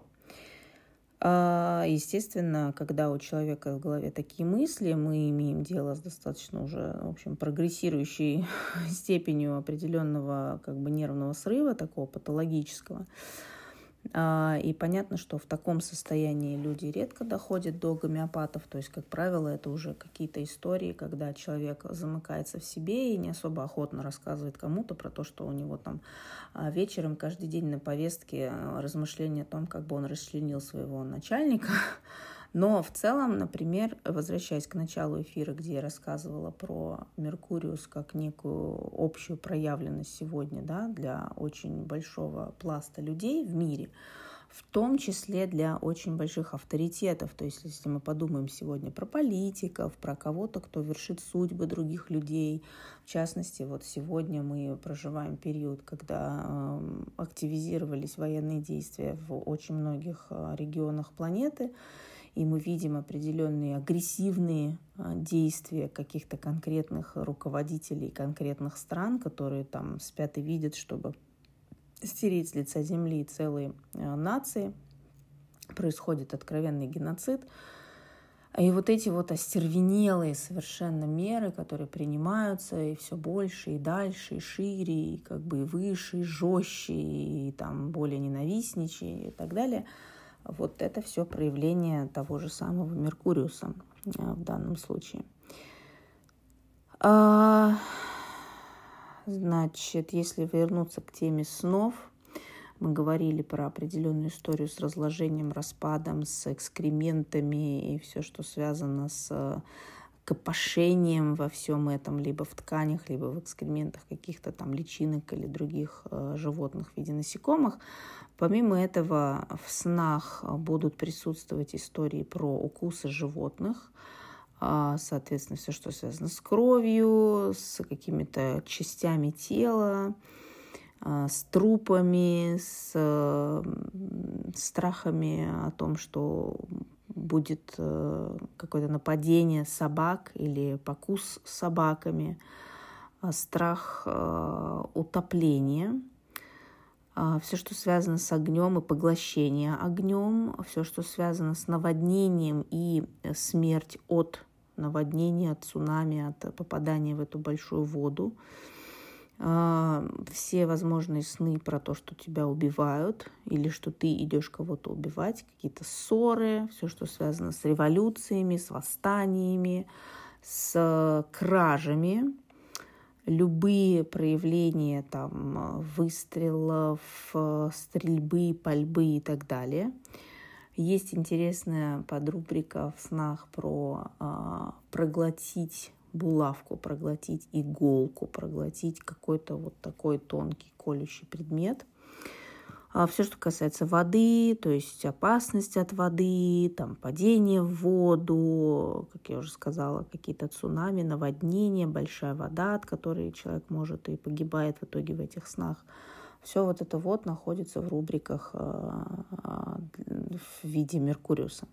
Естественно, когда у человека в голове такие мысли, мы имеем дело с достаточно уже, в общем, прогрессирующей степенью определенного как бы нервного срыва, такого патологического. И понятно, что в таком состоянии люди редко доходят до гомеопатов. То есть, как правило, это уже какие-то истории, когда человек замыкается в себе и не особо охотно рассказывает кому-то про то, что у него там вечером каждый день на повестке размышления о том, как бы он расчленил своего начальника. Но в целом, например, возвращаясь к началу эфира, где я рассказывала про Меркуриус как некую общую проявленность сегодня, да, для очень большого пласта людей в мире, в том числе для очень больших авторитетов. То есть, если мы подумаем сегодня про политиков, про кого-то, кто вершит судьбы других людей, в частности, вот сегодня мы проживаем период, когда э, активизировались военные действия в очень многих э, регионах планеты, и мы видим определенные агрессивные действия каких-то конкретных руководителей конкретных стран, которые там спят и видят, чтобы стереть с лица земли целые нации. Происходит откровенный геноцид. И вот эти вот остервенелые совершенно меры, которые принимаются и все больше, и дальше, и шире, и как бы и выше, и жестче, и там более ненавистничие и так далее – вот это все проявление того же самого Меркуриуса в данном случае. А, значит, если вернуться к теме снов, мы говорили про определенную историю с разложением, распадом, с экскрементами и все, что связано с копошением во всем этом, либо в тканях, либо в экскрементах каких-то там личинок или других э, животных в виде насекомых. Помимо этого, в снах будут присутствовать истории про укусы животных, э, соответственно, все, что связано с кровью, с какими-то частями тела, э, с трупами, с э, страхами о том, что будет какое-то нападение собак или покус собаками, страх утопления, все, что связано с огнем и поглощение огнем, все, что связано с наводнением и смерть от наводнения, от цунами, от попадания в эту большую воду. Все возможные сны про то, что тебя убивают или что ты идешь кого-то убивать, какие-то ссоры, все, что связано с революциями, с восстаниями, с кражами, любые проявления там, выстрелов, стрельбы, пальбы и так далее. Есть интересная подрубрика в снах про а, проглотить булавку, проглотить иголку, проглотить какой-то вот такой тонкий колющий предмет. А все, что касается воды, то есть опасность от воды, там, падение в воду, как я уже сказала, какие-то цунами, наводнения, большая вода, от которой человек может и погибает в итоге в этих снах. Все вот это вот находится в рубриках в виде Меркуриуса.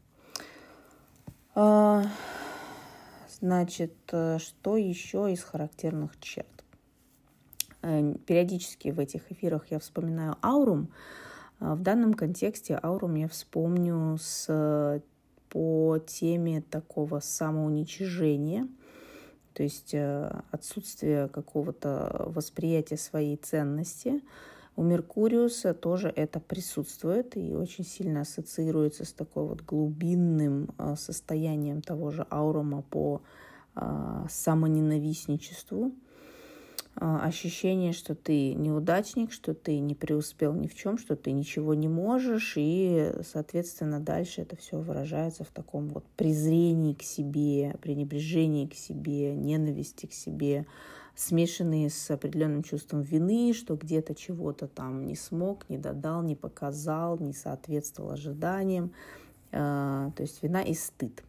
Значит, что еще из характерных черт? Периодически в этих эфирах я вспоминаю аурум. В данном контексте аурум я вспомню с, по теме такого самоуничижения, то есть отсутствие какого-то восприятия своей ценности. У Меркуриуса тоже это присутствует и очень сильно ассоциируется с такой вот глубинным состоянием того же аурума по самоненавистничеству. ощущение, что ты неудачник, что ты не преуспел ни в чем, что ты ничего не можешь, и, соответственно, дальше это все выражается в таком вот презрении к себе, пренебрежении к себе, ненависти к себе, смешанные с определенным чувством вины, что где-то чего-то там не смог, не додал, не показал, не соответствовал ожиданиям, то есть вина и стыд.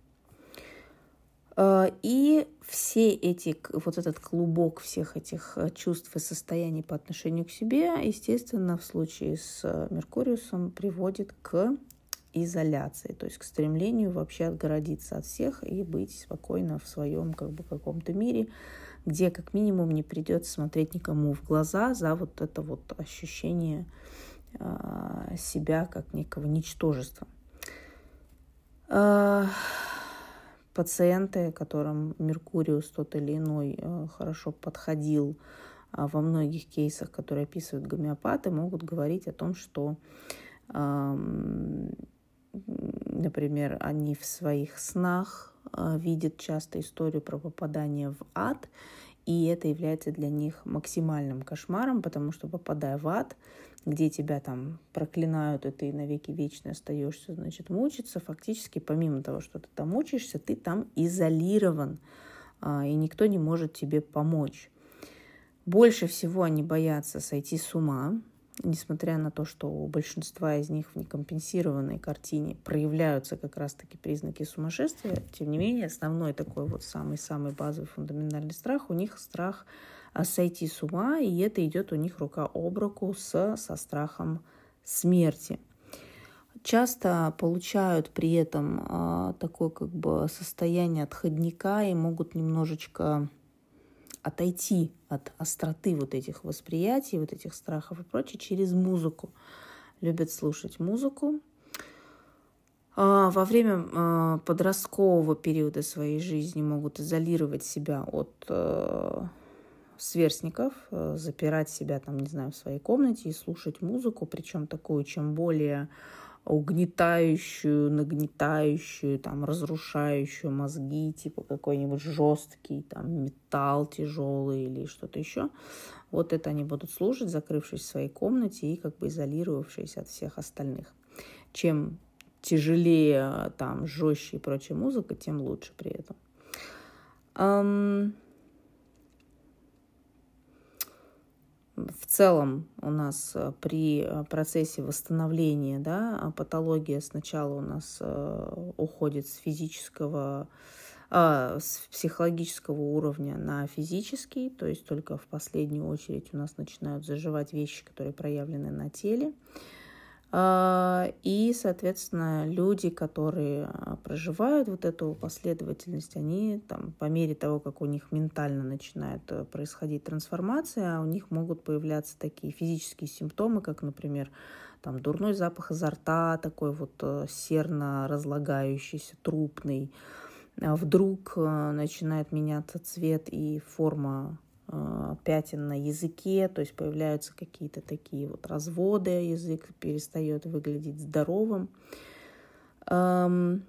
И все эти, вот этот клубок всех этих чувств и состояний по отношению к себе, естественно, в случае с Меркуриусом приводит к изоляции, то есть к стремлению вообще отгородиться от всех и быть спокойно в своем как бы каком-то мире, где как минимум не придется смотреть никому в глаза за вот это вот ощущение себя как некого ничтожества. Пациенты, которым Меркуриус тот или иной хорошо подходил во многих кейсах, которые описывают гомеопаты, могут говорить о том, что, например, они в своих снах видят часто историю про попадание в ад, и это является для них максимальным кошмаром, потому что, попадая в ад, где тебя там проклинают, и ты навеки вечно остаешься, значит, мучиться, фактически, помимо того, что ты там мучаешься, ты там изолирован, и никто не может тебе помочь. Больше всего они боятся сойти с ума, несмотря на то, что у большинства из них в некомпенсированной картине проявляются как раз-таки признаки сумасшествия, тем не менее, основной такой вот самый-самый базовый фундаментальный страх, у них страх сойти с ума, и это идет у них рука об руку с, со страхом смерти. Часто получают при этом а, такое как бы состояние отходника и могут немножечко отойти от остроты вот этих восприятий, вот этих страхов и прочее через музыку. Любят слушать музыку. А, во время а, подросткового периода своей жизни могут изолировать себя от а, сверстников, запирать себя там, не знаю, в своей комнате и слушать музыку, причем такую, чем более угнетающую, нагнетающую, там, разрушающую мозги, типа какой-нибудь жесткий там металл тяжелый или что-то еще. Вот это они будут слушать, закрывшись в своей комнате и как бы изолировавшись от всех остальных. Чем тяжелее, там, жестче и прочая музыка, тем лучше при этом. Um... В целом у нас при процессе восстановления, да, патология сначала у нас уходит с физического, с психологического уровня на физический, то есть только в последнюю очередь у нас начинают заживать вещи, которые проявлены на теле. И, соответственно, люди, которые проживают вот эту последовательность, они там, по мере того, как у них ментально начинает происходить трансформация, у них могут появляться такие физические симптомы, как, например, там, дурной запах изо рта, такой вот серно разлагающийся, трупный. Вдруг начинает меняться цвет и форма пятен на языке, то есть появляются какие-то такие вот разводы, язык перестает выглядеть здоровым. По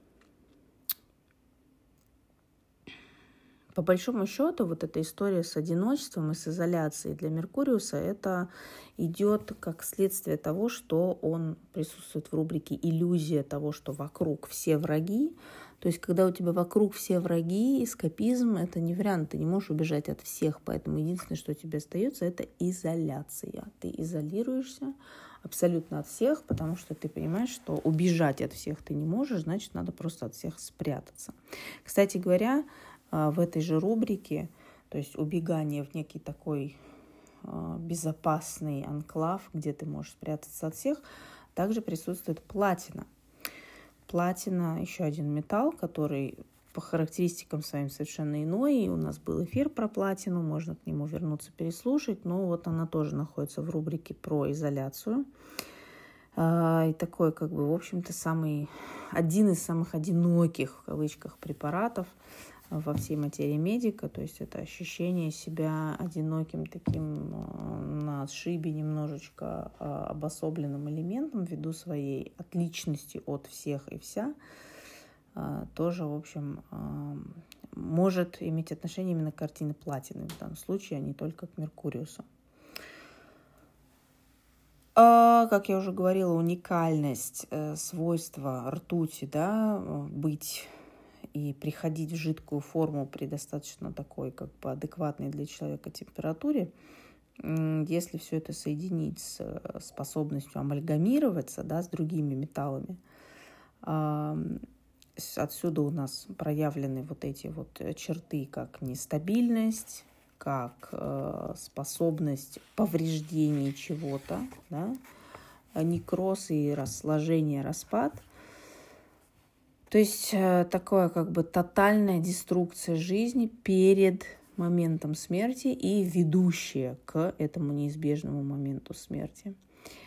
большому счету, вот эта история с одиночеством и с изоляцией для Меркуриуса, это идет как следствие того, что он присутствует в рубрике «Иллюзия того, что вокруг все враги». То есть, когда у тебя вокруг все враги, эскапизм — это не вариант, ты не можешь убежать от всех, поэтому единственное, что тебе остается, это изоляция. Ты изолируешься абсолютно от всех, потому что ты понимаешь, что убежать от всех ты не можешь, значит, надо просто от всех спрятаться. Кстати говоря, в этой же рубрике, то есть убегание в некий такой безопасный анклав, где ты можешь спрятаться от всех, также присутствует платина. Платина — еще один металл, который по характеристикам своим совершенно иной. И у нас был эфир про платину, можно к нему вернуться, переслушать. Но вот она тоже находится в рубрике про изоляцию. И такой, как бы, в общем-то, самый, один из самых одиноких, в кавычках, препаратов во всей материи медика. То есть это ощущение себя одиноким, таким на отшибе, немножечко обособленным элементом ввиду своей отличности от всех и вся. Тоже, в общем, может иметь отношение именно к картине Платины в данном случае, а не только к Меркуриусу. А, как я уже говорила, уникальность, э, свойства ртути, да, быть и приходить в жидкую форму при достаточно такой как бы адекватной для человека температуре, если все это соединить с способностью амальгамироваться, да, с другими металлами, отсюда у нас проявлены вот эти вот черты, как нестабильность, как э, способность повреждения чего-то, да, некроз и разложение, распад. То есть э, такое как бы тотальная деструкция жизни перед моментом смерти и ведущая к этому неизбежному моменту смерти.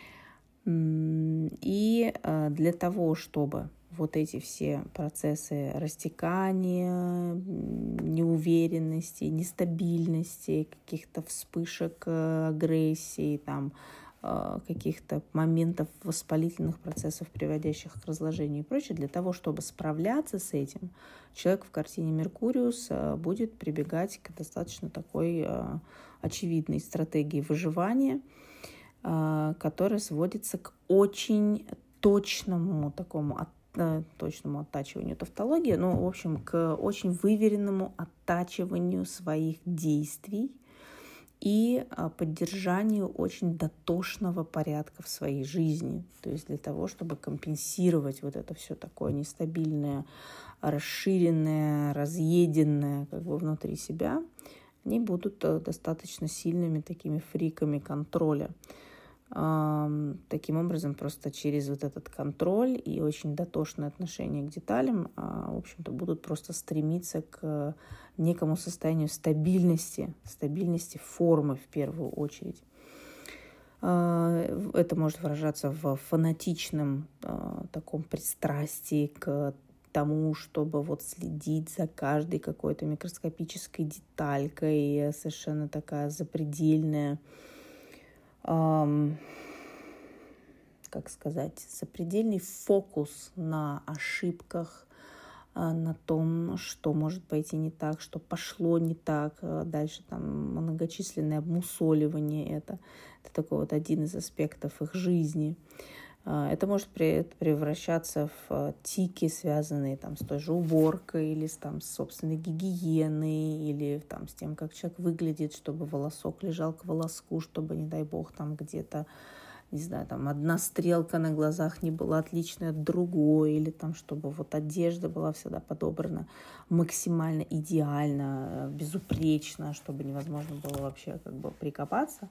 И э, для того, чтобы вот эти все процессы растекания, неуверенности, нестабильности, каких-то вспышек агрессии, там, каких-то моментов воспалительных процессов, приводящих к разложению и прочее, для того, чтобы справляться с этим, человек в картине Меркуриус будет прибегать к достаточно такой очевидной стратегии выживания, которая сводится к очень точному такому точному оттачиванию тавтологии, но, в общем, к очень выверенному оттачиванию своих действий и поддержанию очень дотошного порядка в своей жизни. То есть для того, чтобы компенсировать вот это все такое нестабильное, расширенное, разъеденное как бы внутри себя, они будут достаточно сильными такими фриками контроля. Таким образом, просто через вот этот контроль и очень дотошное отношение к деталям, в общем-то, будут просто стремиться к некому состоянию стабильности, стабильности формы в первую очередь. Это может выражаться в фанатичном таком пристрастии к тому, чтобы вот следить за каждой какой-то микроскопической деталькой, совершенно такая запредельная, как сказать, запредельный фокус на ошибках, на том, что может пойти не так, что пошло не так. Дальше там многочисленное обмусоливание. Это, это такой вот один из аспектов их жизни. Это может превращаться в тики, связанные там, с той же уборкой или с, там, с собственной гигиеной, или там, с тем, как человек выглядит, чтобы волосок лежал к волоску, чтобы, не дай бог, там где-то, не знаю, там одна стрелка на глазах не была отличной от другой, или там, чтобы вот одежда была всегда подобрана максимально идеально, безупречно, чтобы невозможно было вообще как бы прикопаться.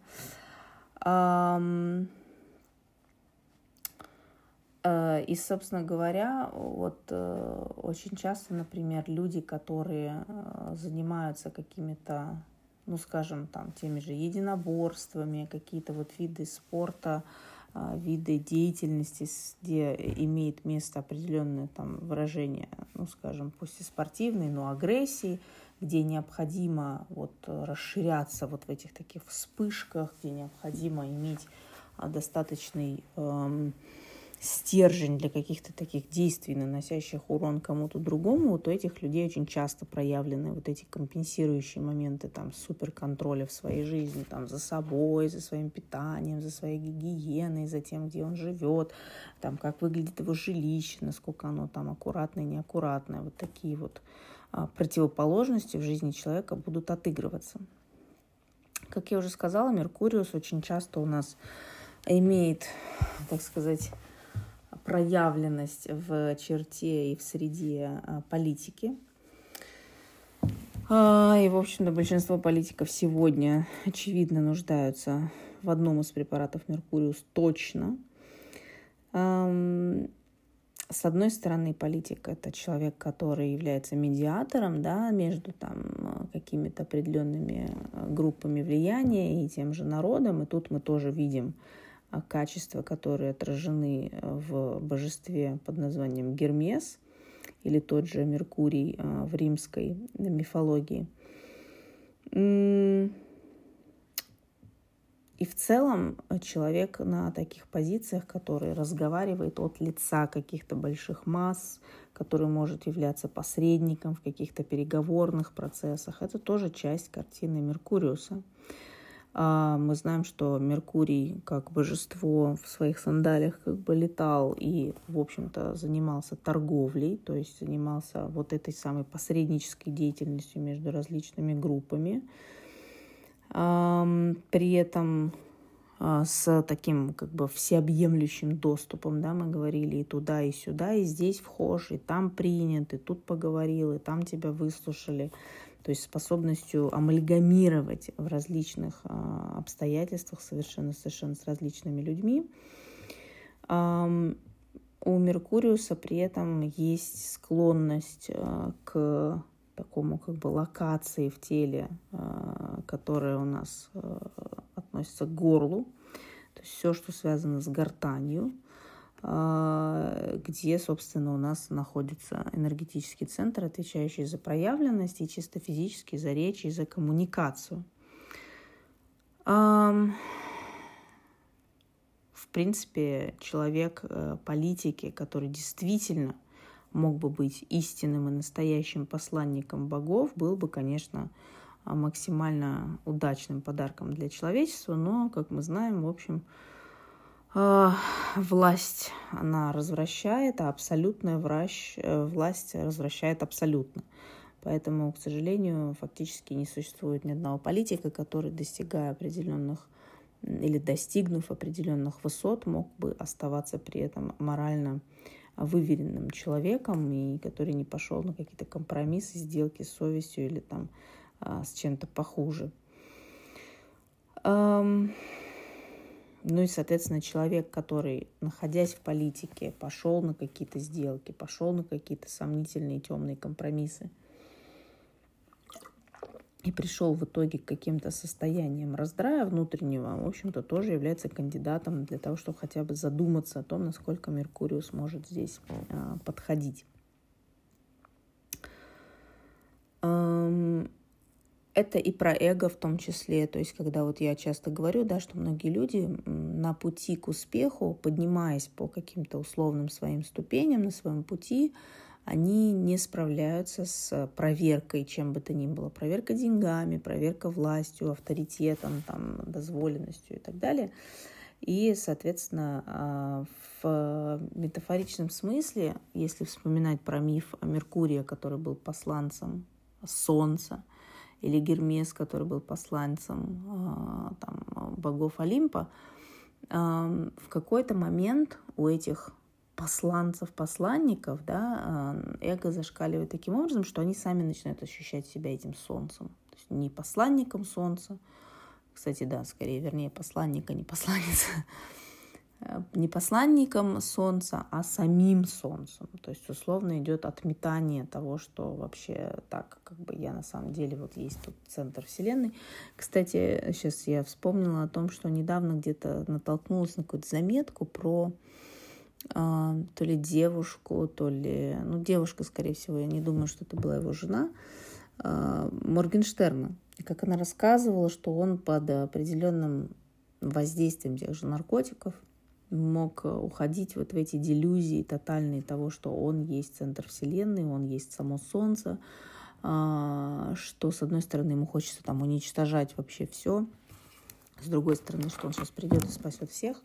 И, собственно говоря, вот очень часто, например, люди, которые занимаются какими-то, ну, скажем, там, теми же единоборствами, какие-то вот виды спорта, виды деятельности, где имеет место определенное там выражение, ну, скажем, пусть и спортивной, но агрессии, где необходимо вот расширяться вот в этих таких вспышках, где необходимо иметь достаточный эм, стержень для каких-то таких действий, наносящих урон кому-то другому, вот у этих людей очень часто проявлены вот эти компенсирующие моменты там суперконтроля в своей жизни, там за собой, за своим питанием, за своей гигиеной, за тем, где он живет, там как выглядит его жилище, насколько оно там аккуратное, неаккуратное. Вот такие вот а, противоположности в жизни человека будут отыгрываться. Как я уже сказала, Меркуриус очень часто у нас имеет, так сказать, проявленность в черте и в среде политики. И, в общем-то, большинство политиков сегодня, очевидно, нуждаются в одном из препаратов Меркуриус точно. С одной стороны, политик – это человек, который является медиатором, да, между там, какими-то определенными группами влияния и тем же народом. И тут мы тоже видим качества, которые отражены в божестве под названием Гермес или тот же Меркурий в римской мифологии. И в целом человек на таких позициях, который разговаривает от лица каких-то больших масс, который может являться посредником в каких-то переговорных процессах. Это тоже часть картины Меркуриуса. Мы знаем, что Меркурий как божество в своих сандалиях как бы летал и, в общем-то, занимался торговлей, то есть занимался вот этой самой посреднической деятельностью между различными группами. При этом с таким как бы всеобъемлющим доступом, да, мы говорили и туда, и сюда, и здесь вхож, и там принят, и тут поговорил, и там тебя выслушали. То есть способностью амальгамировать в различных а, обстоятельствах совершенно, совершенно с различными людьми. А, у Меркуриуса при этом есть склонность а, к такому как бы локации в теле, а, которая у нас а, относится к горлу. То есть все, что связано с гортанью, где, собственно, у нас находится энергетический центр, отвечающий за проявленность, и чисто физически за речь и за коммуникацию. В принципе, человек политики, который действительно мог бы быть истинным и настоящим посланником богов, был бы, конечно, максимально удачным подарком для человечества, но, как мы знаем, в общем, власть, она развращает, а абсолютная власть, власть развращает абсолютно. Поэтому, к сожалению, фактически не существует ни одного политика, который, достигая определенных или достигнув определенных высот, мог бы оставаться при этом морально выверенным человеком и который не пошел на какие-то компромиссы, сделки с совестью или там с чем-то похуже. Ну и, соответственно, человек, который, находясь в политике, пошел на какие-то сделки, пошел на какие-то сомнительные темные компромиссы и пришел в итоге к каким-то состояниям раздрая внутреннего, в общем-то, тоже является кандидатом для того, чтобы хотя бы задуматься о том, насколько Меркуриус может здесь а, подходить. Это и про эго в том числе, то есть когда вот я часто говорю, да, что многие люди на пути к успеху, поднимаясь по каким-то условным своим ступеням на своем пути, они не справляются с проверкой, чем бы то ни было. Проверка деньгами, проверка властью, авторитетом, там, дозволенностью и так далее. И, соответственно, в метафоричном смысле, если вспоминать про миф о Меркурии, который был посланцем Солнца, или Гермес, который был посланцем там, богов Олимпа, в какой-то момент у этих посланцев-посланников, да, эго зашкаливает таким образом, что они сами начинают ощущать себя этим солнцем. То есть не посланником солнца, кстати, да, скорее, вернее, посланника, не посланница, не посланником солнца, а самим солнцем. То есть, условно, идет отметание того, что вообще так, как бы я на самом деле, вот есть тут центр Вселенной. Кстати, сейчас я вспомнила о том, что недавно где-то натолкнулась на какую-то заметку про а, то ли девушку, то ли... Ну, девушка, скорее всего, я не думаю, что это была его жена, а, Моргенштерна. И как она рассказывала, что он под определенным воздействием тех же наркотиков мог уходить вот в эти делюзии тотальные того, что он есть центр Вселенной, он есть само Солнце, что, с одной стороны, ему хочется там уничтожать вообще все, с другой стороны, что он сейчас придет и спасет всех.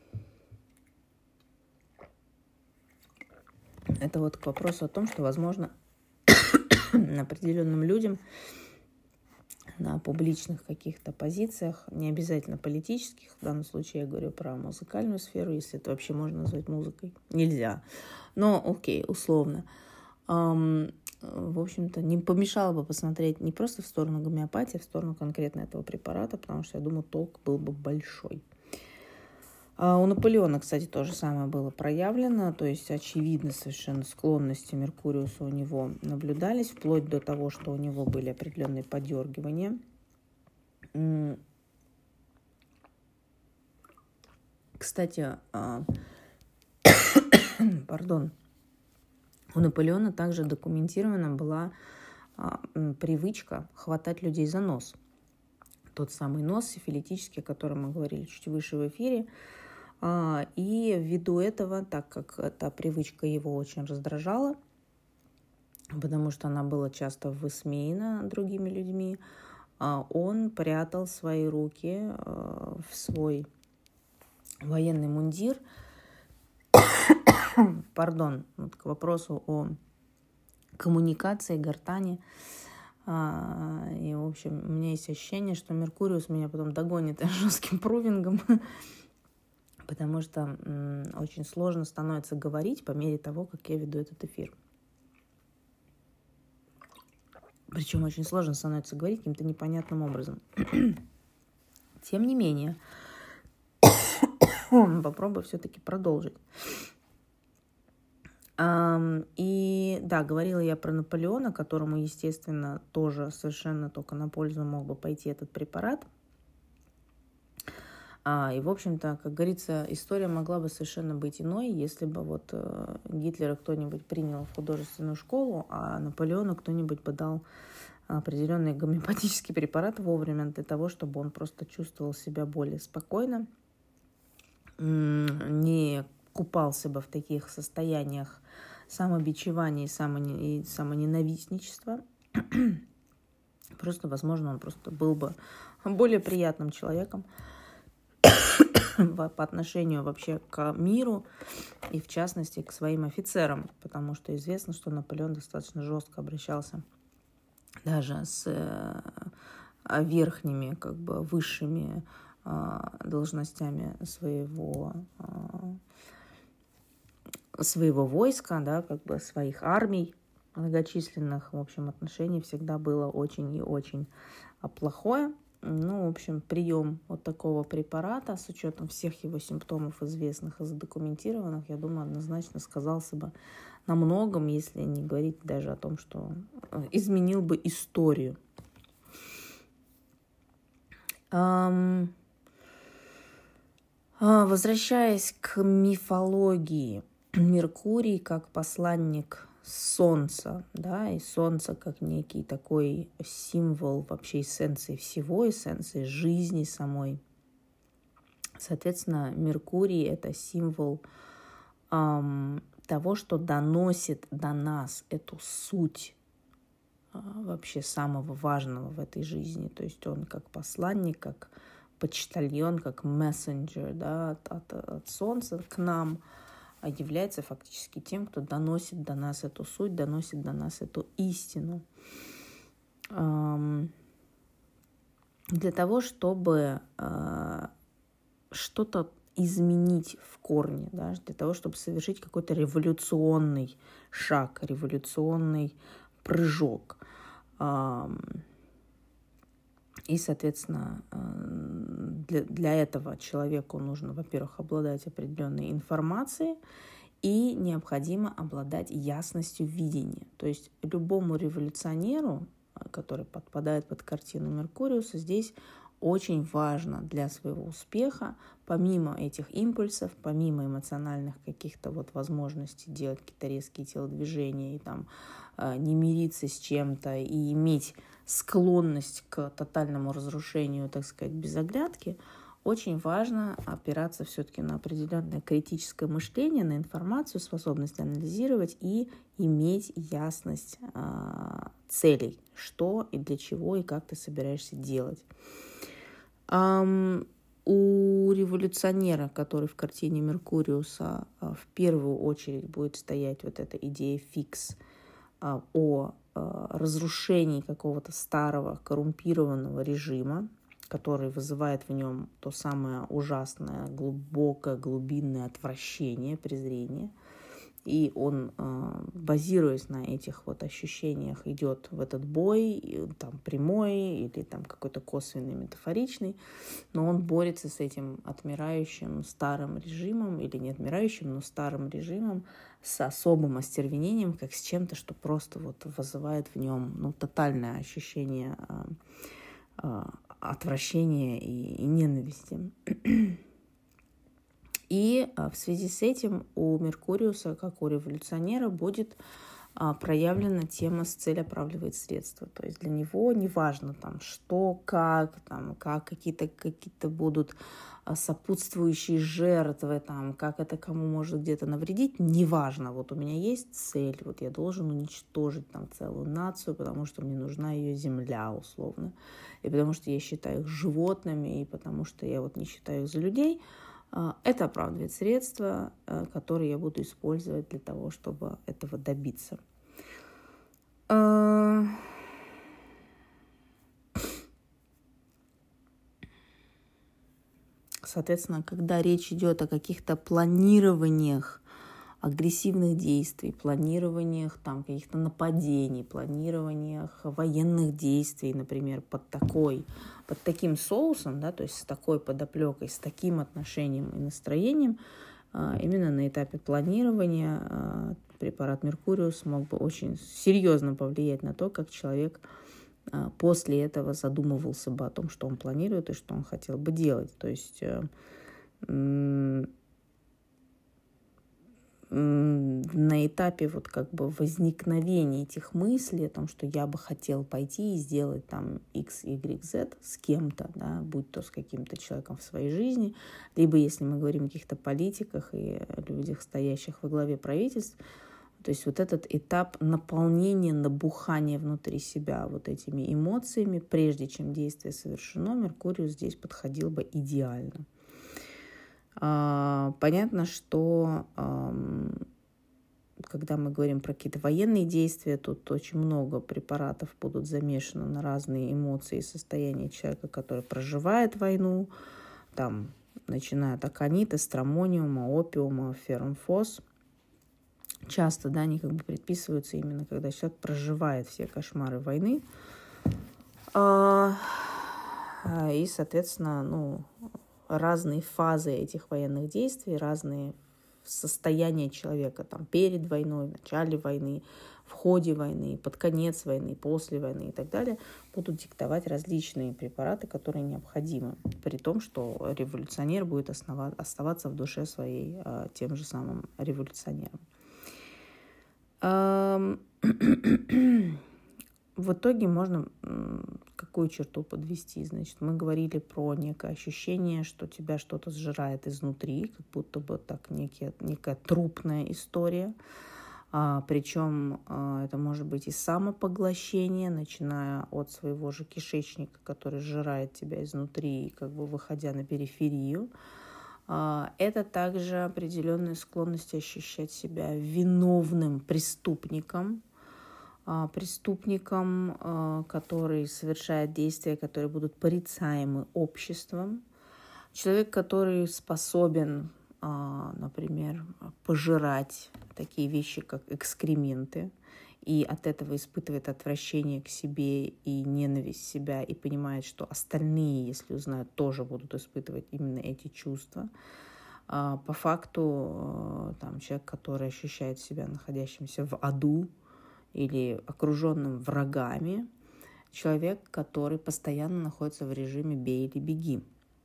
Это вот к вопросу о том, что, возможно, определенным людям на публичных каких-то позициях, не обязательно политических, в данном случае я говорю про музыкальную сферу, если это вообще можно назвать музыкой, нельзя, но окей, условно. Эм, в общем-то, не помешало бы посмотреть не просто в сторону гомеопатии, а в сторону конкретно этого препарата, потому что, я думаю, толк был бы большой. А у Наполеона, кстати, то же самое было проявлено, то есть, очевидно, совершенно склонности Меркуриуса у него наблюдались, вплоть до того, что у него были определенные подергивания. Кстати, пардон, у Наполеона также документирована была привычка хватать людей за нос. Тот самый нос сифилитический, о котором мы говорили чуть выше в эфире. И ввиду этого, так как эта привычка его очень раздражала, потому что она была часто высмеяна другими людьми, он прятал свои руки в свой военный мундир. Пардон, вот к вопросу о коммуникации, гортани. И, в общем, у меня есть ощущение, что Меркуриус меня потом догонит жестким прувингом, потому что м, очень сложно становится говорить по мере того, как я веду этот эфир. Причем очень сложно становится говорить каким-то непонятным образом. Тем не менее, попробую все-таки продолжить. И да, говорила я про Наполеона, которому, естественно, тоже совершенно только на пользу мог бы пойти этот препарат. И, в общем-то, как говорится, история могла бы совершенно быть иной, если бы вот Гитлера кто-нибудь принял в художественную школу, а Наполеону кто-нибудь бы дал определенный гомеопатический препарат вовремя для того, чтобы он просто чувствовал себя более спокойно, не купался бы в таких состояниях самобичевания и самоненавистничества. Просто, возможно, он просто был бы более приятным человеком по отношению вообще к миру и, в частности, к своим офицерам, потому что известно, что Наполеон достаточно жестко обращался даже с верхними, как бы высшими должностями своего, своего войска, да, как бы своих армий многочисленных. В общем, отношение всегда было очень и очень плохое. Ну, в общем, прием вот такого препарата с учетом всех его симптомов известных и задокументированных, я думаю, однозначно сказался бы на многом, если не говорить даже о том, что изменил бы историю. Эм... Возвращаясь к мифологии, Меркурий как посланник Солнца, да, и Солнце как некий такой символ вообще эссенции всего, эссенции жизни самой. Соответственно, Меркурий — это символ эм, того, что доносит до нас эту суть э, вообще самого важного в этой жизни. То есть он как посланник, как почтальон, как мессенджер, да, от, от, от Солнца к нам, является фактически тем, кто доносит до нас эту суть, доносит до нас эту истину. Эм, для того, чтобы э, что-то изменить в корне, да, для того, чтобы совершить какой-то революционный шаг, революционный прыжок. Эм, И, соответственно, для, для этого человеку нужно, во-первых, обладать определенной информацией, и необходимо обладать ясностью видения. То есть любому революционеру, который подпадает под картину Меркуриуса, здесь очень важно для своего успеха, помимо этих импульсов, помимо эмоциональных каких-то вот возможностей делать какие-то резкие телодвижения и там не мириться с чем-то и иметь склонность к тотальному разрушению, так сказать, без оглядки, очень важно опираться все-таки на определенное критическое мышление, на информацию, способность анализировать и иметь ясность э, целей, что и для чего и как ты собираешься делать. Um, у революционера, который в картине Меркуриуса, в первую очередь будет стоять вот эта идея фикс о разрушении какого-то старого коррумпированного режима, который вызывает в нем то самое ужасное, глубокое, глубинное отвращение, презрение. И он, базируясь на этих вот ощущениях, идет в этот бой, там прямой или там какой-то косвенный, метафоричный, но он борется с этим отмирающим старым режимом, или не отмирающим, но старым режимом, с особым остервенением, как с чем-то, что просто вот вызывает в нем, ну, тотальное ощущение а, а, отвращения и, и ненависти. И в связи с этим у Меркуриуса, как у революционера, будет проявлена тема с цель оправдывает средства. То есть для него неважно, там, что, как, там, как какие-то, какие-то будут сопутствующие жертвы, там, как это кому может где-то навредить, неважно. Вот у меня есть цель, вот я должен уничтожить там целую нацию, потому что мне нужна ее земля, условно, и потому что я считаю их животными, и потому что я вот не считаю их за людей. Это оправдывает средства, которые я буду использовать для того, чтобы этого добиться. Соответственно, когда речь идет о каких-то планированиях агрессивных действий, планированиях там, каких-то нападений, планированиях военных действий, например, под такой, под таким соусом, да, то есть с такой подоплекой, с таким отношением и настроением, именно на этапе планирования препарат Меркуриус мог бы очень серьезно повлиять на то, как человек после этого задумывался бы о том, что он планирует и что он хотел бы делать. То есть на этапе вот как бы возникновения этих мыслей о том, что я бы хотел пойти и сделать там X, Y, Z с кем-то, да, будь то с каким-то человеком в своей жизни, либо если мы говорим о каких-то политиках и людях, стоящих во главе правительств, то есть вот этот этап наполнения, набухания внутри себя вот этими эмоциями, прежде чем действие совершено, Меркурий здесь подходил бы идеально. Понятно, что когда мы говорим про какие-то военные действия, тут очень много препаратов будут замешаны на разные эмоции и состояния человека, который проживает войну, там, начиная от аконита, стромониума, опиума, ферромфос. Часто, да, они как бы предписываются именно, когда человек проживает все кошмары войны. И, соответственно, ну, разные фазы этих военных действий, разные состояния человека там, перед войной, в начале войны, в ходе войны, под конец войны, после войны и так далее, будут диктовать различные препараты, которые необходимы, при том, что революционер будет основа- оставаться в душе своей а, тем же самым революционером. В итоге можно какую черту подвести? Значит, мы говорили про некое ощущение, что тебя что-то сжирает изнутри, как будто бы так некие, некая трупная история. А, причем а, это может быть и самопоглощение, начиная от своего же кишечника, который сжирает тебя изнутри, как бы выходя на периферию. Это также определенная склонность ощущать себя виновным преступником, преступником, который совершает действия, которые будут порицаемы обществом. Человек, который способен, например, пожирать такие вещи, как экскременты, и от этого испытывает отвращение к себе и ненависть себя, и понимает, что остальные, если узнают, тоже будут испытывать именно эти чувства. По факту, там, человек, который ощущает себя находящимся в аду или окруженным врагами, человек, который постоянно находится в режиме «бей или беги».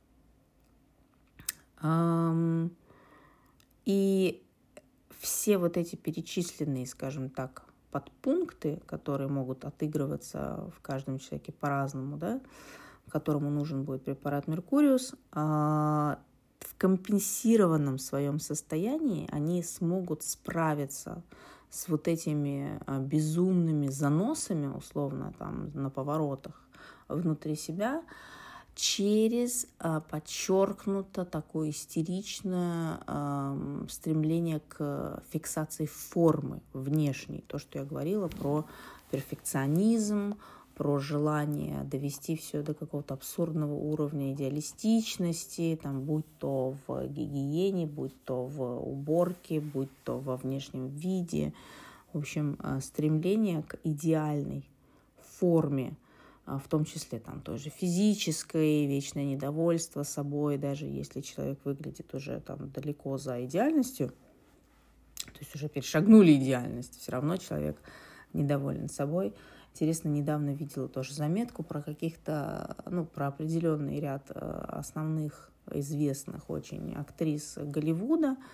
И все вот эти перечисленные, скажем так, подпункты, которые могут отыгрываться в каждом человеке по-разному, да, которому нужен будет препарат Меркуриус, в компенсированном своем состоянии они смогут справиться с вот этими безумными заносами, условно, там, на поворотах внутри себя, через а, подчеркнуто такое истеричное а, стремление к фиксации формы внешней. То, что я говорила про перфекционизм, про желание довести все до какого-то абсурдного уровня идеалистичности, там, будь то в гигиене, будь то в уборке, будь то во внешнем виде. В общем, стремление к идеальной форме, в том числе там тоже физическое, вечное недовольство собой, даже если человек выглядит уже там далеко за идеальностью, то есть уже перешагнули идеальность, все равно человек недоволен собой. Интересно, недавно видела тоже заметку про каких-то, ну, про определенный ряд основных известных очень актрис Голливуда,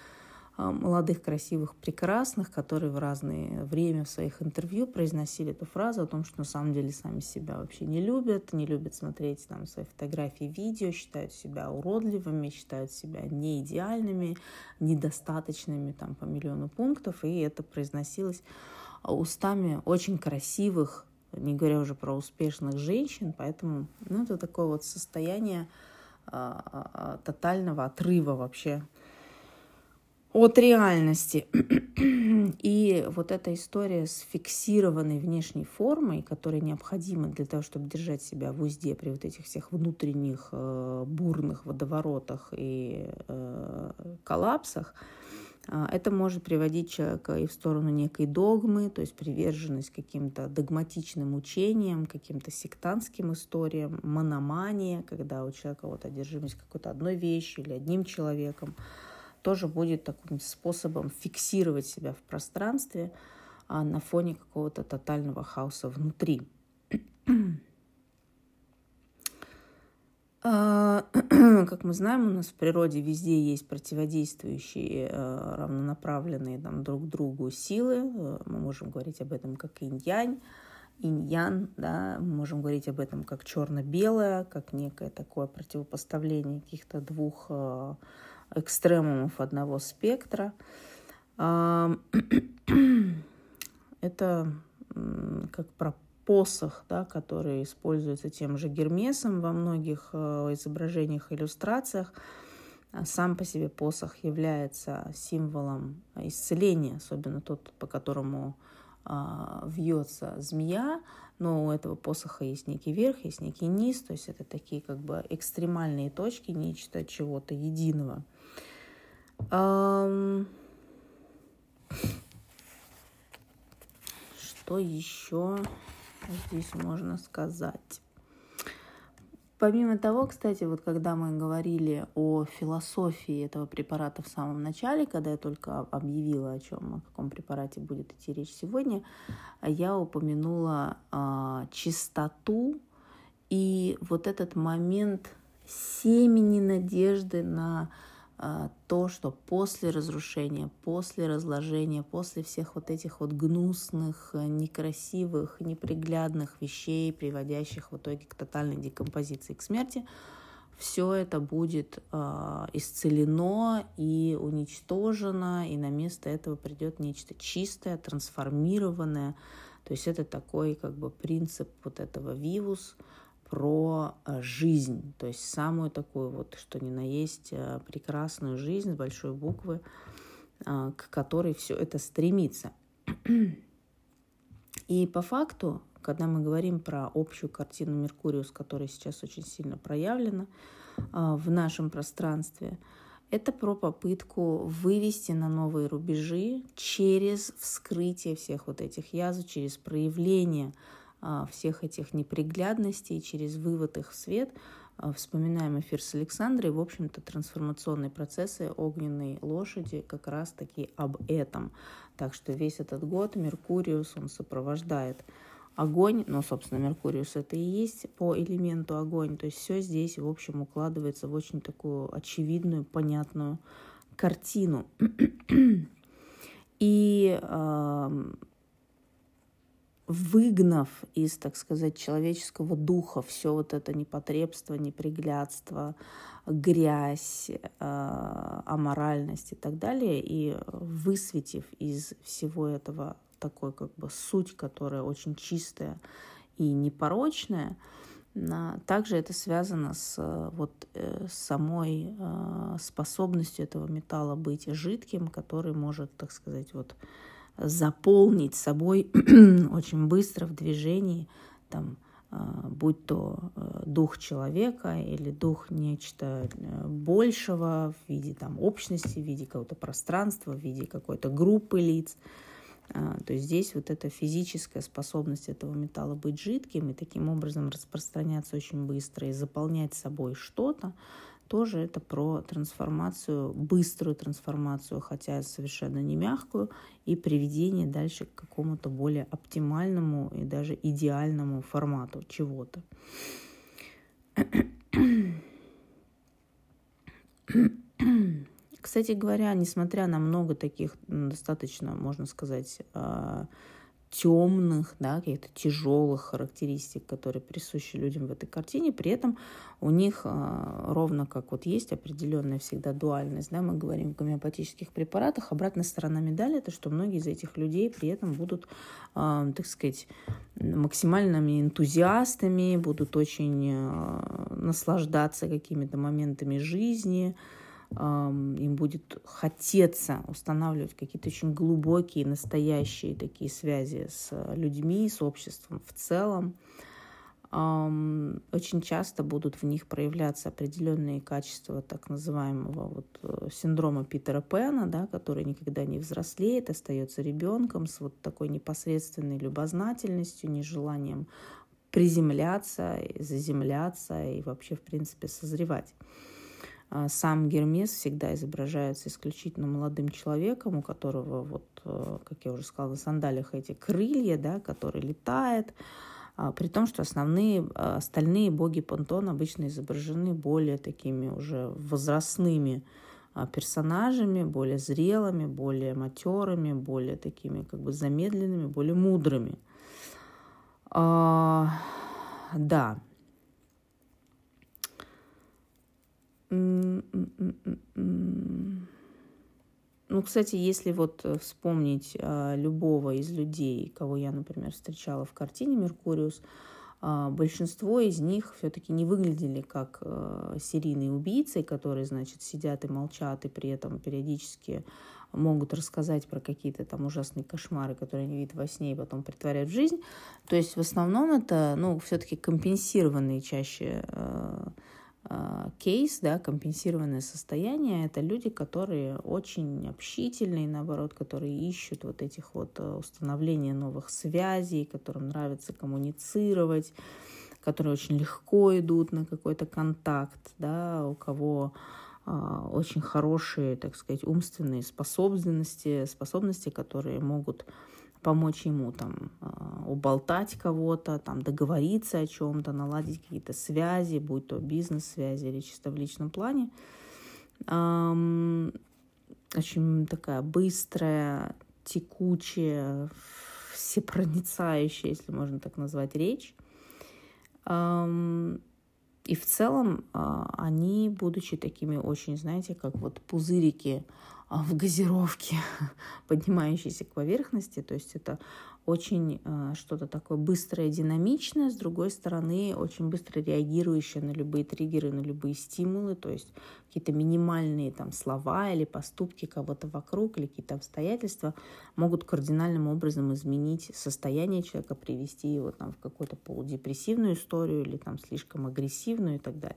молодых, красивых, прекрасных, которые в разное время в своих интервью произносили эту фразу о том, что на самом деле сами себя вообще не любят, не любят смотреть там свои фотографии, видео, считают себя уродливыми, считают себя неидеальными, недостаточными там по миллиону пунктов, и это произносилось устами очень красивых, не говоря уже про успешных женщин, поэтому ну, это такое вот состояние а, а, тотального отрыва вообще от реальности. И вот эта история с фиксированной внешней формой, которая необходима для того, чтобы держать себя в узде при вот этих всех внутренних э, бурных водоворотах и э, коллапсах, э, это может приводить человека и в сторону некой догмы, то есть приверженность каким-то догматичным учениям, каким-то сектантским историям, мономания, когда у человека вот одержимость какой-то одной вещью или одним человеком, тоже будет таким способом фиксировать себя в пространстве а, на фоне какого-то тотального хаоса внутри. Как мы знаем, у нас в природе везде есть противодействующие, равнонаправленные там, друг другу силы. Мы можем говорить об этом как инь-янь, инь-ян, да? Мы можем говорить об этом как черно-белое, как некое такое противопоставление каких-то двух экстремумов одного спектра. Это как про посох, да, который используется тем же Гермесом во многих изображениях, иллюстрациях. Сам по себе посох является символом исцеления, особенно тот, по которому вьется змея, но у этого посоха есть некий верх, есть некий низ, то есть это такие как бы экстремальные точки, нечто чего-то единого. Что еще здесь можно сказать? Помимо того, кстати, вот когда мы говорили о философии этого препарата в самом начале, когда я только объявила, о чем, о каком препарате будет идти речь сегодня, я упомянула а, чистоту и вот этот момент семени надежды на а, то, что после разрушения, после разложения, после всех вот этих вот гнусных, некрасивых, неприглядных вещей, приводящих в итоге к тотальной декомпозиции, к смерти, все это будет а, исцелено и уничтожено, и на место этого придет нечто чистое, трансформированное. То есть это такой как бы принцип вот этого вивус про жизнь, то есть самую такую вот, что ни на есть, прекрасную жизнь с большой буквы, к которой все это стремится. И по факту, когда мы говорим про общую картину Меркуриус, которая сейчас очень сильно проявлена в нашем пространстве, это про попытку вывести на новые рубежи через вскрытие всех вот этих язв, через проявление всех этих неприглядностей, через вывод их в свет. Вспоминаем эфир с Александрой. В общем-то, трансформационные процессы огненной лошади как раз-таки об этом. Так что весь этот год Меркуриус, он сопровождает огонь. Но, собственно, Меркуриус это и есть по элементу огонь. То есть все здесь, в общем, укладывается в очень такую очевидную, понятную картину. И э, выгнав из, так сказать, человеческого духа все вот это непотребство, неприглядство, грязь, аморальность и так далее, и высветив из всего этого такой как бы суть, которая очень чистая и непорочная, также это связано с вот самой способностью этого металла быть жидким, который может, так сказать, вот заполнить собой очень быстро в движении, там, будь то дух человека или дух нечто большего в виде там, общности, в виде какого-то пространства, в виде какой-то группы лиц. То есть здесь вот эта физическая способность этого металла быть жидким и таким образом распространяться очень быстро и заполнять собой что-то, тоже это про трансформацию, быструю трансформацию, хотя совершенно не мягкую, и приведение дальше к какому-то более оптимальному и даже идеальному формату чего-то. Кстати говоря, несмотря на много таких достаточно, можно сказать, темных, да, каких-то тяжелых характеристик, которые присущи людям в этой картине, при этом у них ровно как вот есть определенная всегда дуальность, да, мы говорим в гомеопатических препаратах, обратная сторона медали — это что многие из этих людей при этом будут, так сказать, максимальными энтузиастами, будут очень наслаждаться какими-то моментами жизни, им будет хотеться устанавливать какие-то очень глубокие, настоящие такие связи с людьми, с обществом в целом. Очень часто будут в них проявляться определенные качества так называемого вот синдрома Питера Пэна, да, который никогда не взрослеет, остается ребенком с вот такой непосредственной любознательностью, нежеланием приземляться, заземляться и вообще, в принципе, созревать. Сам Гермес всегда изображается исключительно молодым человеком, у которого, вот, как я уже сказала, на сандалиях эти крылья, да, который летает, при том, что основные, остальные боги пантеона обычно изображены более такими уже возрастными персонажами, более зрелыми, более матерыми, более такими как бы замедленными, более мудрыми. А, да. Ну, кстати, если вот вспомнить а, любого из людей, кого я, например, встречала в картине «Меркуриус», а, большинство из них все-таки не выглядели как а, серийные убийцы, которые, значит, сидят и молчат, и при этом периодически могут рассказать про какие-то там ужасные кошмары, которые они видят во сне и потом претворяют в жизнь. То есть в основном это, ну, все-таки компенсированные чаще а, кейс, да, компенсированное состояние — это люди, которые очень общительные, наоборот, которые ищут вот этих вот установления новых связей, которым нравится коммуницировать, которые очень легко идут на какой-то контакт, да, у кого а, очень хорошие, так сказать, умственные способности, способности, которые могут помочь ему там уболтать кого-то, там договориться о чем-то, наладить какие-то связи, будь то бизнес-связи или чисто в личном плане. Очень такая быстрая, текучая, всепроницающая, если можно так назвать, речь. И в целом они, будучи такими очень, знаете, как вот пузырики в газировке, поднимающиеся к поверхности, то есть это очень что-то такое быстрое, динамичное, с другой стороны, очень быстро реагирующее на любые триггеры, на любые стимулы, то есть какие-то минимальные там слова или поступки кого-то вокруг, или какие-то обстоятельства могут кардинальным образом изменить состояние человека, привести его там в какую-то полудепрессивную историю или там слишком агрессивную и так далее.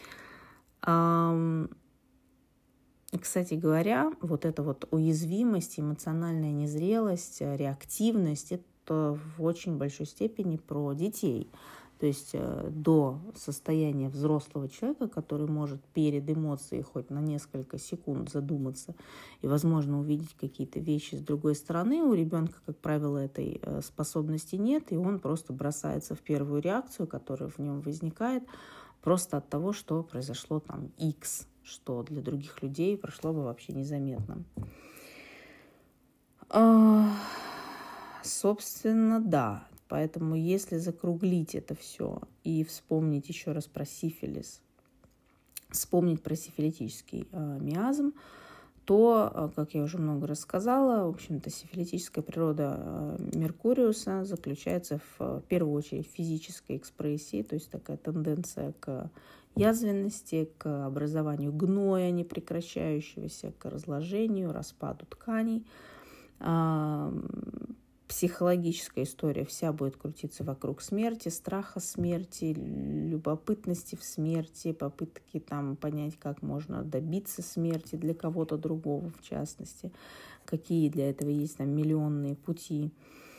Кстати говоря, вот эта вот уязвимость, эмоциональная незрелость, реактивность — это в очень большой степени про детей. То есть до состояния взрослого человека, который может перед эмоцией хоть на несколько секунд задуматься и, возможно, увидеть какие-то вещи с другой стороны, у ребенка, как правило, этой способности нет, и он просто бросается в первую реакцию, которая в нем возникает, просто от того, что произошло там X, что для других людей прошло бы вообще незаметно. А, собственно, да. Поэтому если закруглить это все и вспомнить еще раз про сифилис, вспомнить про сифилитический а, миазм, то, как я уже много раз сказала, в общем-то, сифилитическая природа Меркуриуса заключается в, в первую очередь в физической экспрессии, то есть такая тенденция к язвенности, к образованию гноя непрекращающегося, к разложению, распаду тканей. Психологическая история вся будет крутиться вокруг смерти, страха смерти, любопытности в смерти, попытки там понять, как можно добиться смерти для кого-то другого, в частности, какие для этого есть там миллионные пути.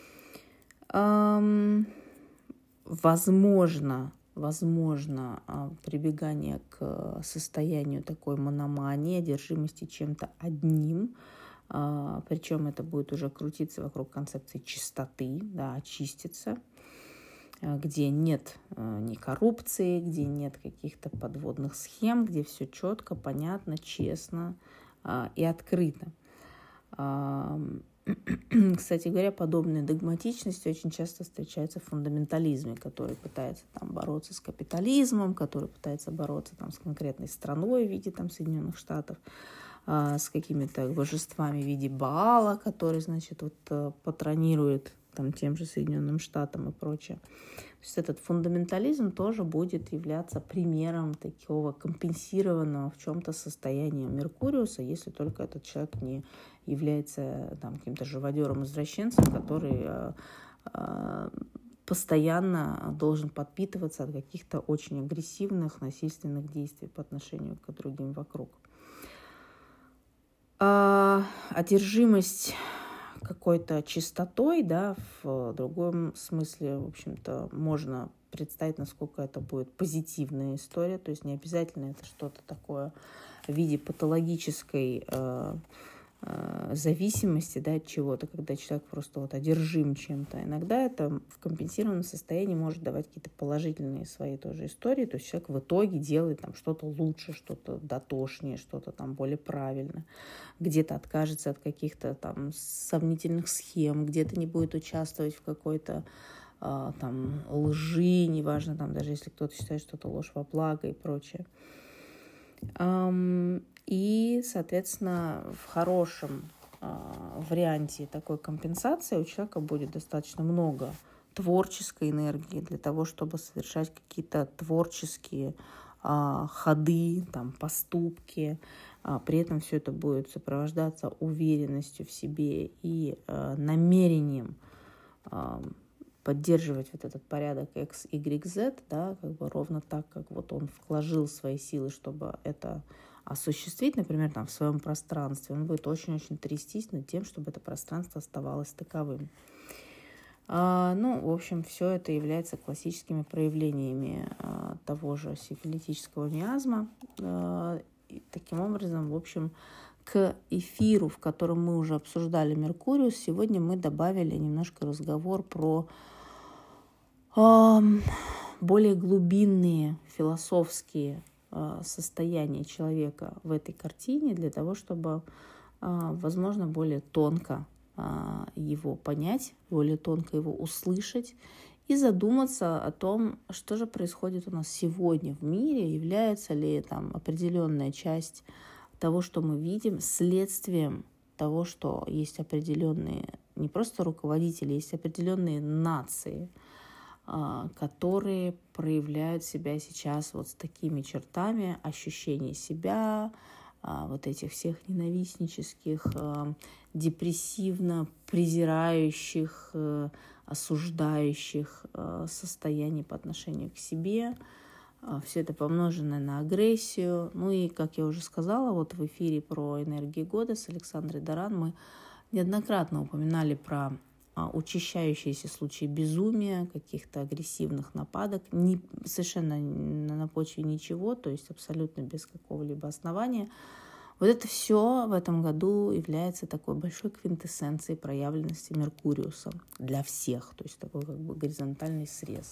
Эм, возможно, возможно прибегание к состоянию такой мономании, одержимости чем-то одним. Uh, причем это будет уже крутиться вокруг концепции чистоты, да, очиститься, uh, где нет uh, ни коррупции, где нет каких-то подводных схем, где все четко, понятно, честно, и открыто. Кстати говоря, подобная догматичность очень часто встречается в фундаментализме, который пытается там бороться с капитализмом, который пытается бороться там с конкретной страной в виде там Соединенных Штатов, с какими-то божествами в виде Баала, который, значит, вот патронирует там тем же Соединенным Штатам и прочее. То есть этот фундаментализм тоже будет являться примером такого компенсированного в чем-то состояния Меркуриуса, если только этот человек не является там каким-то живодером-извращенцем, который э, э, постоянно должен подпитываться от каких-то очень агрессивных, насильственных действий по отношению к другим вокруг. А, одержимость какой-то чистотой, да, в другом смысле, в общем-то, можно представить, насколько это будет позитивная история, то есть не обязательно это что-то такое в виде патологической э, э, зависимости, да, от чего-то, когда человек просто вот одержим чем-то. Иногда это в компенсированном состоянии может давать какие-то положительные свои тоже истории, то есть человек в итоге делает там что-то лучше, что-то дотошнее, что-то там более правильно, где-то откажется от каких-то там сомнительных схем, где-то не будет участвовать в какой-то э, там лжи, неважно, там даже если кто-то считает, что это ложь во благо и прочее. Um, и, соответственно, в хорошем uh, варианте такой компенсации у человека будет достаточно много творческой энергии для того, чтобы совершать какие-то творческие uh, ходы, там, поступки. Uh, при этом все это будет сопровождаться уверенностью в себе и uh, намерением uh, поддерживать вот этот порядок X, Y, Z, да, как бы ровно так, как вот он вложил свои силы, чтобы это осуществить, например, там, в своем пространстве. Он будет очень-очень трястись над тем, чтобы это пространство оставалось таковым. А, ну, в общем, все это является классическими проявлениями а, того же сифилитического миазма. А, и таким образом, в общем, к эфиру, в котором мы уже обсуждали Меркуриус, сегодня мы добавили немножко разговор про э, более глубинные философские э, состояния человека в этой картине, для того, чтобы, э, возможно, более тонко э, его понять, более тонко его услышать и задуматься о том, что же происходит у нас сегодня в мире, является ли там определенная часть того, что мы видим, следствием того, что есть определенные, не просто руководители, есть определенные нации, которые проявляют себя сейчас вот с такими чертами ощущения себя, вот этих всех ненавистнических, депрессивно презирающих, осуждающих состояний по отношению к себе. Все это помноженное на агрессию. Ну и, как я уже сказала, вот в эфире про энергии года с Александрой Даран мы неоднократно упоминали про учащающиеся случаи безумия, каких-то агрессивных нападок, не, совершенно на почве ничего, то есть абсолютно без какого-либо основания. Вот это все в этом году является такой большой квинтэссенцией проявленности Меркуриуса для всех, то есть такой как бы горизонтальный срез.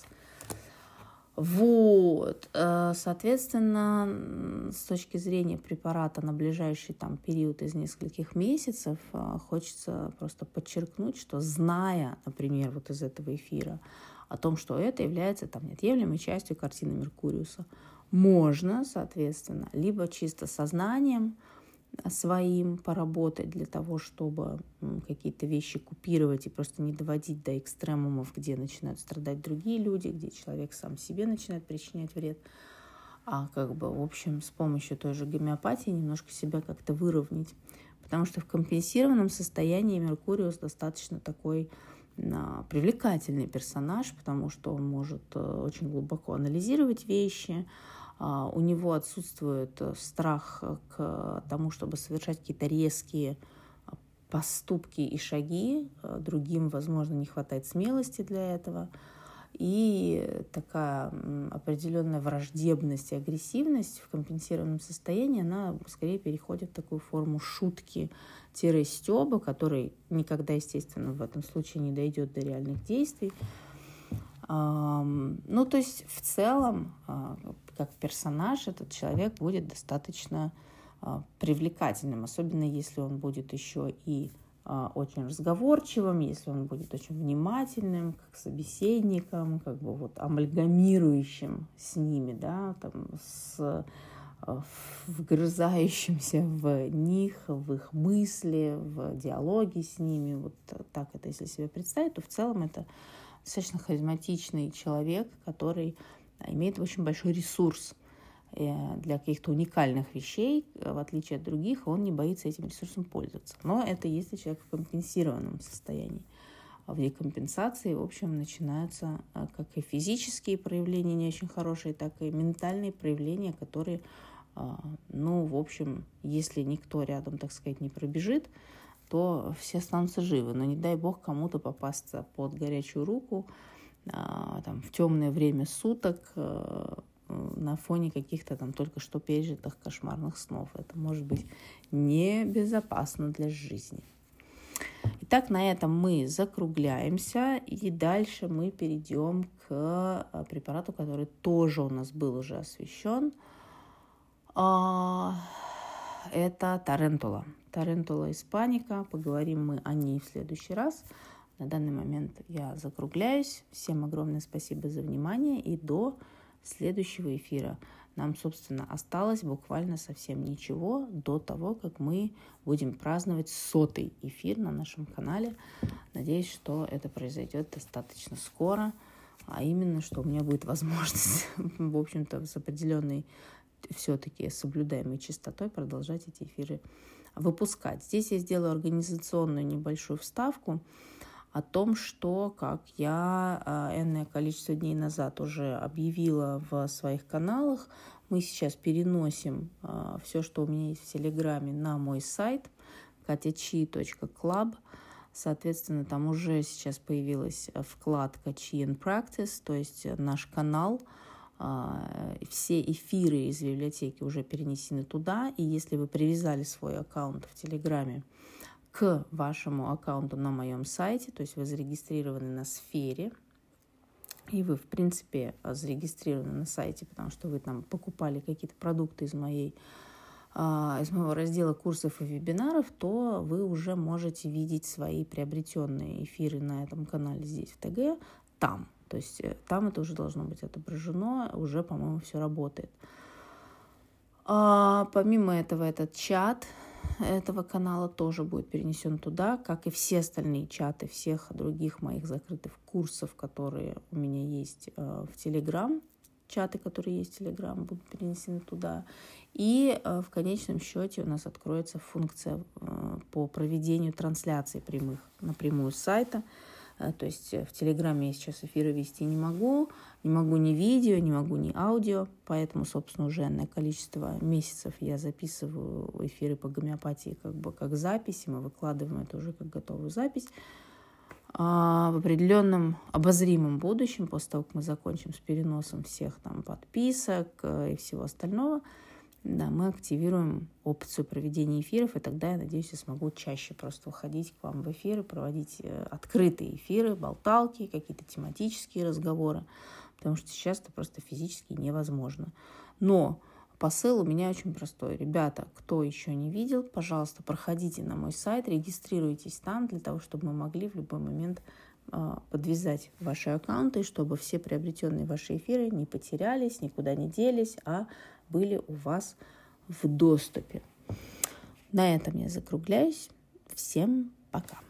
Вот, соответственно, с точки зрения препарата на ближайший там период из нескольких месяцев, хочется просто подчеркнуть, что зная, например, вот из этого эфира о том, что это является там неотъемлемой частью картины Меркуриуса, можно, соответственно, либо чисто сознанием своим поработать для того, чтобы какие-то вещи купировать и просто не доводить до экстремумов, где начинают страдать другие люди, где человек сам себе начинает причинять вред, а как бы, в общем, с помощью той же гомеопатии немножко себя как-то выровнять. Потому что в компенсированном состоянии Меркуриус достаточно такой а, привлекательный персонаж, потому что он может а, очень глубоко анализировать вещи. Uh, у него отсутствует страх к тому, чтобы совершать какие-то резкие поступки и шаги. Uh, другим, возможно, не хватает смелости для этого. И такая определенная враждебность и агрессивность в компенсированном состоянии, она скорее переходит в такую форму шутки-стёба, который никогда, естественно, в этом случае не дойдет до реальных действий. Ну, то есть в целом, как персонаж, этот человек будет достаточно привлекательным, особенно если он будет еще и очень разговорчивым, если он будет очень внимательным, как собеседником, как бы вот амальгамирующим с ними, да, там, с вгрызающимся в них, в их мысли, в диалоге с ними. Вот так это, если себе представить, то в целом это достаточно харизматичный человек, который имеет очень большой ресурс для каких-то уникальных вещей, в отличие от других, он не боится этим ресурсом пользоваться. Но это если человек в компенсированном состоянии. В декомпенсации, в общем, начинаются как и физические проявления не очень хорошие, так и ментальные проявления, которые, ну, в общем, если никто рядом, так сказать, не пробежит, то все останутся живы. Но не дай бог кому-то попасться под горячую руку там, в темное время суток, на фоне каких-то там только что пережитых кошмарных снов. Это может быть небезопасно для жизни. Итак, на этом мы закругляемся, и дальше мы перейдем к препарату, который тоже у нас был уже освещен. Это тарентула. Тарентула испаника. Поговорим мы о ней в следующий раз. На данный момент я закругляюсь. Всем огромное спасибо за внимание, и до следующего эфира. Нам, собственно, осталось буквально совсем ничего до того, как мы будем праздновать сотый эфир на нашем канале. Надеюсь, что это произойдет достаточно скоро, а именно, что у меня будет возможность, в общем-то, с определенной все-таки соблюдаемой частотой продолжать эти эфиры выпускать. Здесь я сделаю организационную небольшую вставку о том, что, как я энное количество дней назад уже объявила в своих каналах, мы сейчас переносим а, все, что у меня есть в Телеграме, на мой сайт катя чи точка клаб. Соответственно, там уже сейчас появилась вкладка Chi and Practice, то есть наш канал. А, все эфиры из библиотеки уже перенесены туда, и если вы привязали свой аккаунт в Телеграме к вашему аккаунту на моем сайте, то есть вы зарегистрированы на сфере, и вы, в принципе, зарегистрированы на сайте, потому что вы там покупали какие-то продукты из, моей, из моего раздела курсов и вебинаров, то вы уже можете видеть свои приобретенные эфиры на этом канале здесь, в ТГ, там. То есть там это уже должно быть отображено, уже, по-моему, все работает. А, помимо этого, этот чат этого канала тоже будет перенесен туда, как и все остальные чаты всех других моих закрытых курсов, которые у меня есть э, в Telegram. Чаты, которые есть в Telegram, будут перенесены туда. И э, в конечном счете у нас откроется функция э, по проведению трансляций прямых напрямую с сайта. То есть в Телеграме я сейчас эфиры вести не могу, не могу ни видео, не могу ни аудио, поэтому, собственно, уже энное количество месяцев я записываю эфиры по гомеопатии как бы как записи, мы выкладываем это уже как готовую запись. А в определенном обозримом будущем, после того, как мы закончим с переносом всех там подписок и всего остального, да, мы активируем опцию проведения эфиров, и тогда, я надеюсь, я смогу чаще просто выходить к вам в эфиры, проводить открытые эфиры, болталки, какие-то тематические разговоры, потому что сейчас это просто физически невозможно. Но посыл у меня очень простой. Ребята, кто еще не видел, пожалуйста, проходите на мой сайт, регистрируйтесь там для того, чтобы мы могли в любой момент подвязать ваши аккаунты, чтобы все приобретенные ваши эфиры не потерялись, никуда не делись, а были у вас в доступе. На этом я закругляюсь. Всем пока.